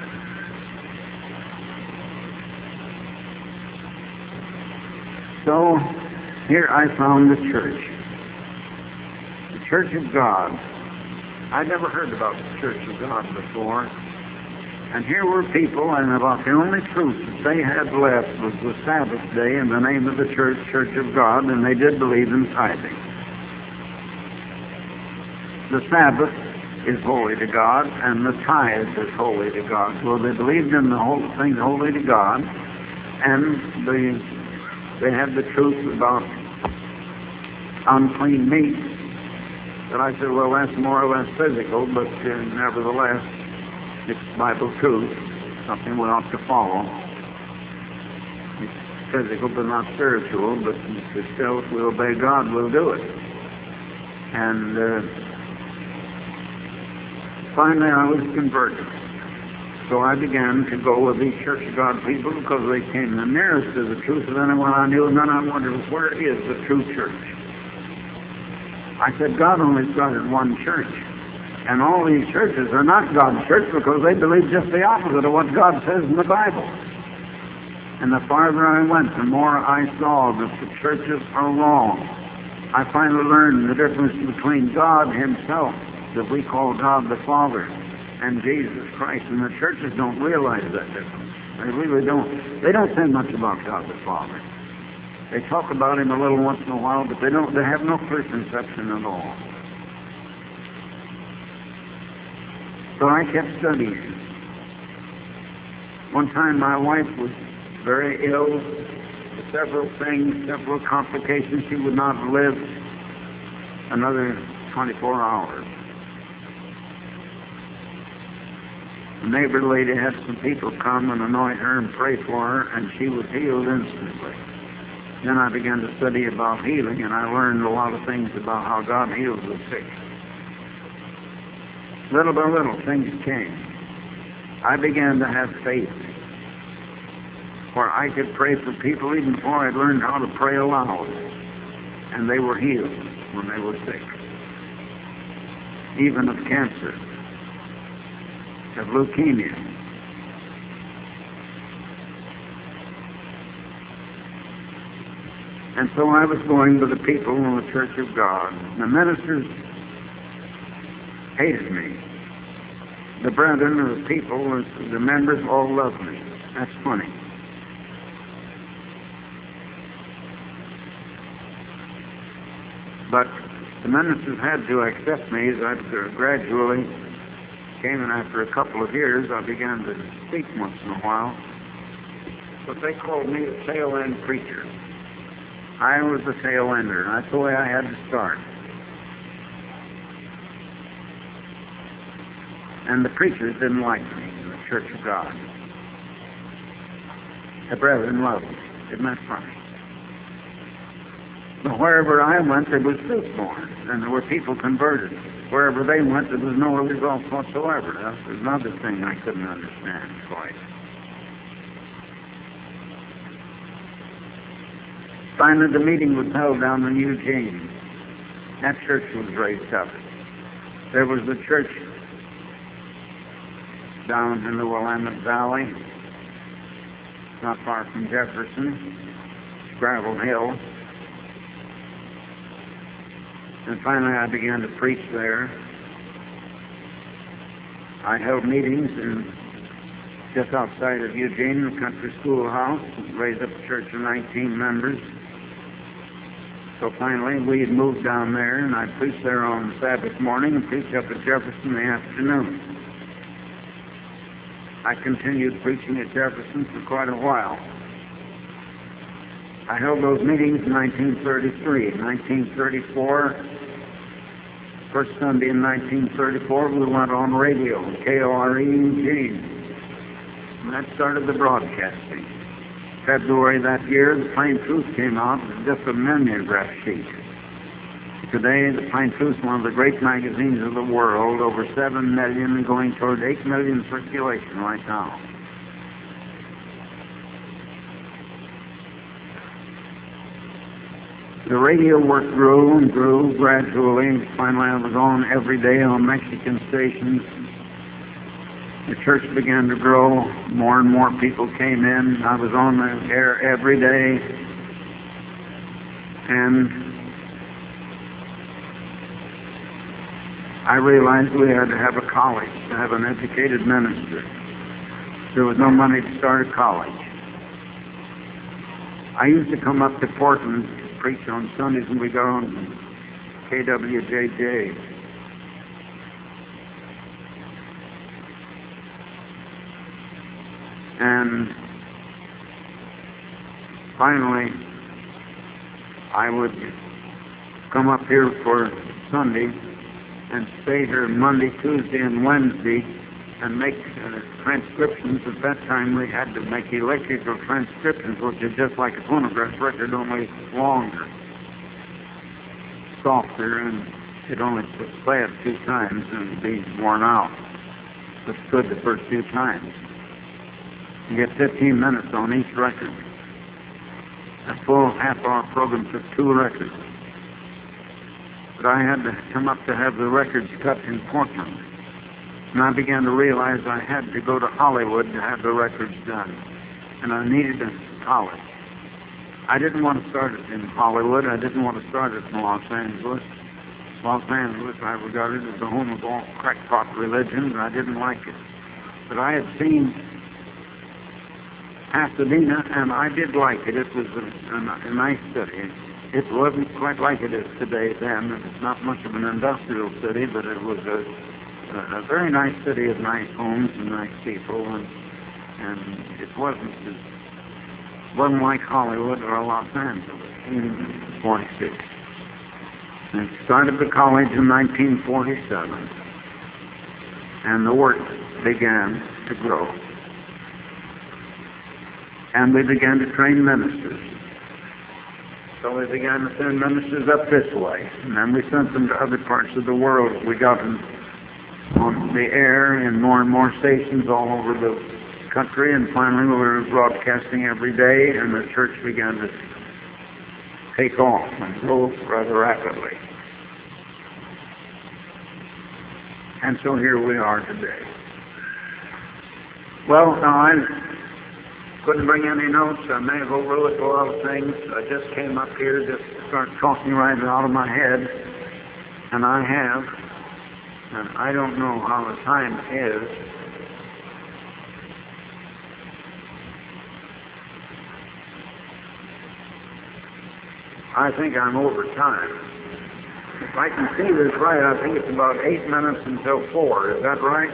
[SPEAKER 1] So, here I found the church. The Church of God. I'd never heard about the Church of God before. And here were people, and about the only truth that they had left was the Sabbath day in the name of the church, Church of God, and they did believe in tithing. The Sabbath is holy to God, and the tithe is holy to God. So they believed in the whole thing holy to God, and they had the truth about unclean meat. But I said, well, that's more or less physical, but nevertheless, it's Bible truth, something we ought to follow. It's physical but not spiritual, but still, if we obey God, we'll do it. And finally, I was converted. So I began to go with these Church of God people because they came the nearest to the truth of anyone I knew, and then I wondered, where is the true church? I said, God only started one church. And all these churches are not God's church because they believe just the opposite of what God says in the Bible. And the farther I went, the more I saw that the churches are wrong. I finally learned the difference between God himself, that we call God the Father, and Jesus Christ. And the churches don't realize that difference. They really don't. They don't say much about God the Father. They talk about him a little once in a while, but they have no clear conception at all. So I kept studying. One time my wife was very ill, with several things, several complications. She would not live another 24 hours. The neighbor lady had some people come and anoint her and pray for her, and she was healed instantly. Then I began to study about healing, and I learned a lot of things about how God heals the sick. Little by little, things came. I began to have faith, where I could pray for people even before I'd learned how to pray aloud, and they were healed when they were sick, even of cancer, of leukemia. And so I was going to the people in the Church of God. The ministers hated me. The brethren, or the people, or the members all loved me. That's funny. But the ministers had to accept me as I gradually came, and after a couple of years I began to speak once in a while. But they called me the tail end preacher. I was the tail ender, and that's the way I had to start. And the preachers didn't like me in the Church of God. The brethren loved me. Isn't that funny? But wherever I went, there was fruit born, and there were people converted. Wherever they went, there was no results whatsoever. That's another thing I couldn't understand quite. Finally, the meeting was held down in Eugene. That church was raised up. There was the church down in the Willamette Valley, not far from Jefferson, Gravel Hill. And finally I began to preach there. I held meetings just outside of Eugene, the country schoolhouse, raised up a church of 19 members. So finally we had moved down there, and I preached there on Sabbath morning and preached up at Jefferson in the afternoon. I continued preaching at Jefferson for quite a while. I held those meetings in 1933. In 1934, first Sunday in 1934, we went on radio, KORE Eugene. And that started the broadcasting. February that year, the Plain Truth came out with just a mimeograph sheet. Today, the Plain Truth is one of the great magazines of the world, over 7 million and going toward 8 million circulation right now. The radio work grew and grew gradually. Finally, I was on every day on Mexican stations. The church began to grow. More and more people came in. I was on the air every day. And I realized we had to have a college to have an educated minister. There was no money to start a college. I used to come up to Portland to preach on Sundays, and we go on KWJJ. And finally, I would come up here for Sunday and stay here Monday, Tuesday, and Wednesday and make transcriptions. At that time, we had to make electrical transcriptions, which is just like a phonograph record, only longer, softer, and it only play it 2 times and be worn out. It's good the first 2 times. You get 15 minutes on each record. A full half-hour program took 2 records. But I had to come up to have the records cut in Portland. And I began to realize I had to go to Hollywood to have the records done. And I needed a college. I didn't want to start it in Hollywood. I didn't want to start it in Los Angeles. Los Angeles I regarded as the home of all crackpot religions, and I didn't like it. But I had seen Pasadena, and I did like it. It was a nice city. It wasn't quite like it is today then. It's not much of an industrial city, but it was a very nice city of nice homes and nice people, and it wasn't like Hollywood or Los Angeles in 46. And started the college in 1947, and the work began to grow. And we began to train ministers. So we began to send ministers up this way, and then we sent them to other parts of the world. We got them on the air in more and more stations all over the country, and finally we were broadcasting every day, and the church began to take off and grow rather rapidly. And so here we are today. Well, now I couldn't bring any notes. I may have overlooked a lot of things. I just came up here just to start talking right out of my head, and I have. And I don't know how the time is. I think I'm over time. If I can see this right, I think it's about 8 minutes until 4. Is that right?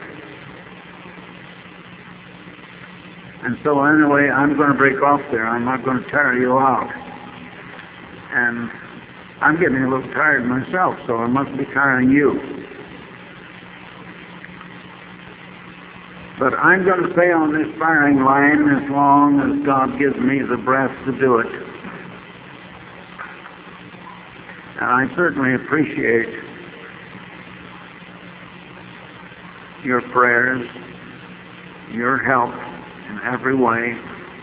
[SPEAKER 1] And so anyway, I'm going to break off there. I'm not going to tire you out. And I'm getting a little tired myself, so I must be tiring you. But I'm going to stay on this firing line as long as God gives me the breath to do it. And I certainly appreciate your prayers, your help in every way.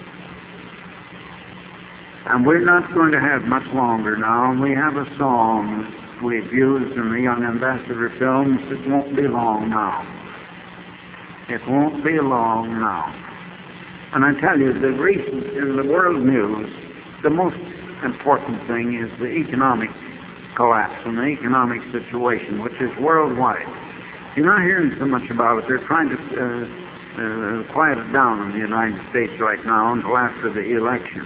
[SPEAKER 1] And we're not going to have much longer now. We have a song we've used in the Young Ambassador films. It won't be long now. It won't be long now. And I tell you, the recent in the world news, the most important thing is the economic collapse and the economic situation, which is worldwide. You're not hearing so much about it. They're trying to quiet it down in the United States right now until after the election.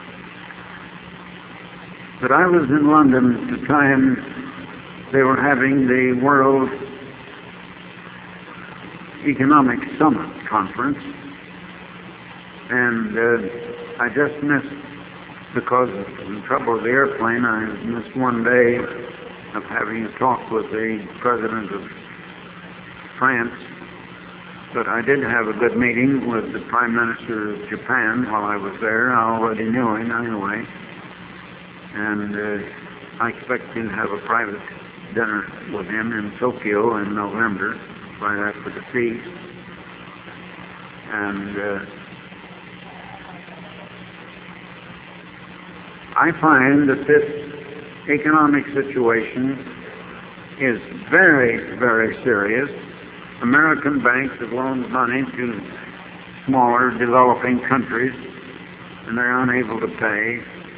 [SPEAKER 1] But I was in London at the time they were having the World Economic Summit Conference, and I just missed, because of the trouble with the airplane, I missed one day of having a talk with the President of France, but I did have a good meeting with the Prime Minister of Japan while I was there. I already knew him anyway, and I expect to have a private dinner with him in Tokyo in November, right after the feast. And I find that this economic situation is very, very serious. American banks have loaned money to smaller developing countries, and they're unable to pay.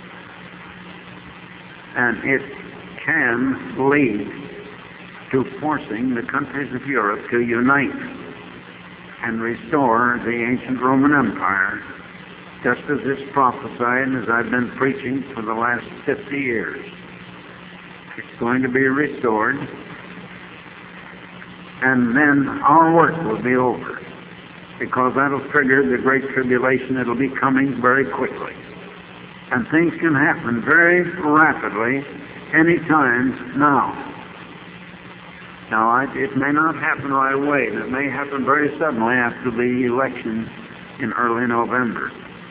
[SPEAKER 1] And it can lead to forcing the countries of Europe to unite and restore the ancient Roman Empire, just as it's prophesied and as I've been preaching for the last 50 years. It's going to be restored, and then our work will be over, because that'll trigger the Great Tribulation. It'll be coming very quickly. And things can happen very rapidly any time now. Now, it may not happen right away. It may happen very suddenly after the election in early November.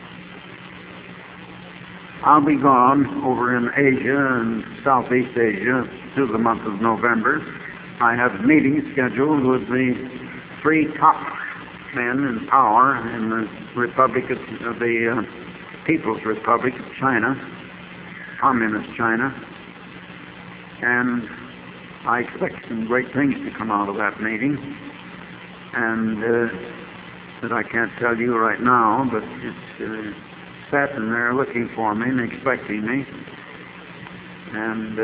[SPEAKER 1] I'll be gone over in Asia and Southeast Asia through the month of November. I have meetings scheduled with the 3 top men in power in the Republic of the People's Republic of China, Communist China, and I expect some great things to come out of that meeting, and that I can't tell you right now, but it's set, and they're looking for me and expecting me, and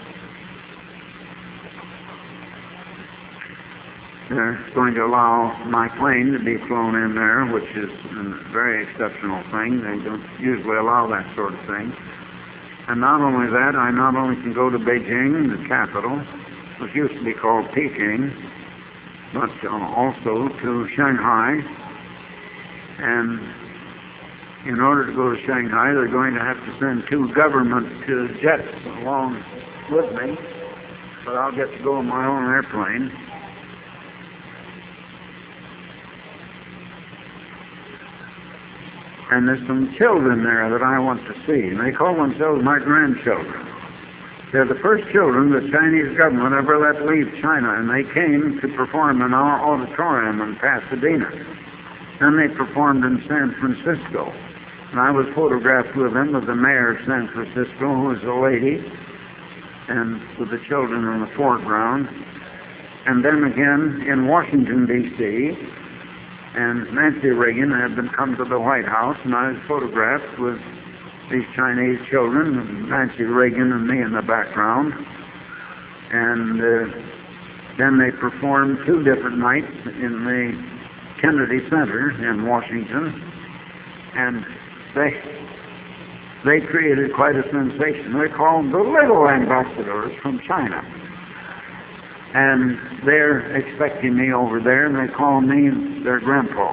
[SPEAKER 1] they're going to allow my plane to be flown in there, which is a very exceptional thing. They don't usually allow that sort of thing. And not only that, I not only can go to Beijing, the capital, which used to be called Peking, but also to Shanghai. And in order to go to Shanghai, they're going to have to send 2 government jets along with me, but I'll get to go in my own airplane. And there's some children there that I want to see, and they call themselves my grandchildren. They're the first children the Chinese government ever let leave China, and they came to perform in our auditorium in Pasadena. Then they performed in San Francisco, and I was photographed with them, with the mayor of San Francisco, who was a lady, and with the children in the foreground. And then again in Washington, D.C., and Nancy Reagan had been come to the White House, and I was photographed with these Chinese children, and Nancy Reagan and me in the background. And then they performed 2 different nights in the Kennedy Center in Washington, and they created quite a sensation. They're called the Little Ambassadors from China. And they're expecting me over there, and they call me their grandpa.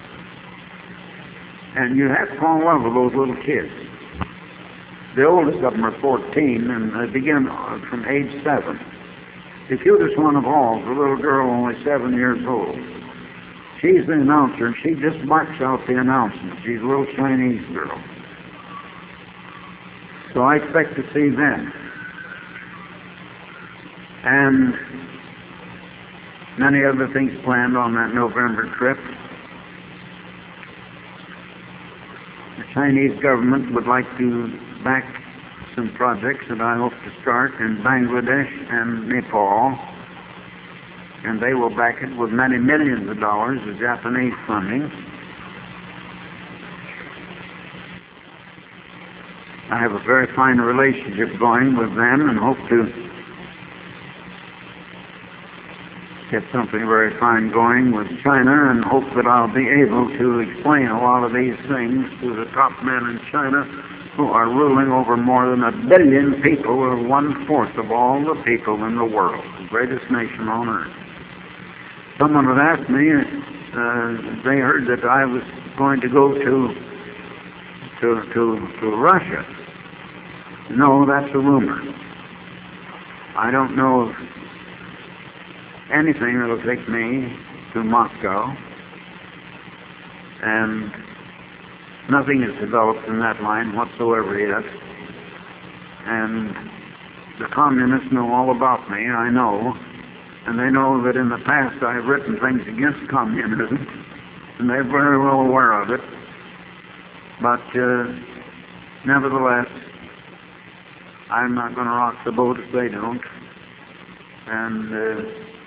[SPEAKER 1] And you have to fall in love with those little kids. The oldest of them are 14, and they begin from age 7. The cutest one of all is a little girl only 7 years old. She's the announcer, and she just marks out the announcements. She's a little Chinese girl. So I expect to see them. And many other things planned on that November trip. The Chinese government would like to back some projects that I hope to start in Bangladesh and Nepal, and they will back it with many millions of dollars of Japanese funding. I have a very fine relationship going with them and hope to get something very fine going with China, and hope that I'll be able to explain a lot of these things to the top men in China who are ruling over more than 1 billion people, or 1/4 of all the people in the world, the greatest nation on earth. Someone had asked me, they heard that I was going to go to Russia. No, that's a rumor. I don't know if anything that will take me to Moscow, and nothing is developed in that line whatsoever yet. And the communists know all about me, I know, and they know that in the past I've written things against communism, and they're very well aware of it. But nevertheless, I'm not going to rock the boat if they don't. And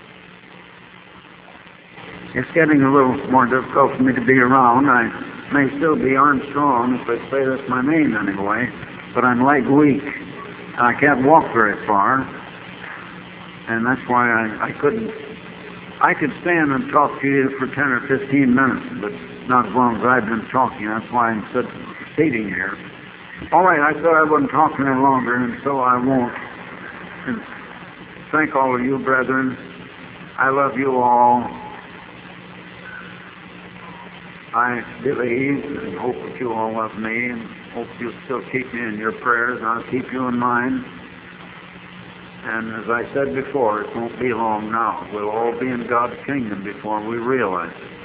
[SPEAKER 1] it's getting a little more difficult for me to be around. I may still be Armstrong, if I say that's my name anyway, but I'm leg weak. I can't walk very far, and that's why I couldn't. I could stand and talk to you for 10 or 15 minutes, but not as long as I've been talking. That's why I'm sitting here. All right, I said I wouldn't talk any longer, and so I won't. And thank all of you, brethren. I love you all. I believe and hope that you all love me, and hope you'll still keep me in your prayers, and I'll keep you in mine. And as I said before, it won't be long now. We'll all be in God's kingdom before we realize it.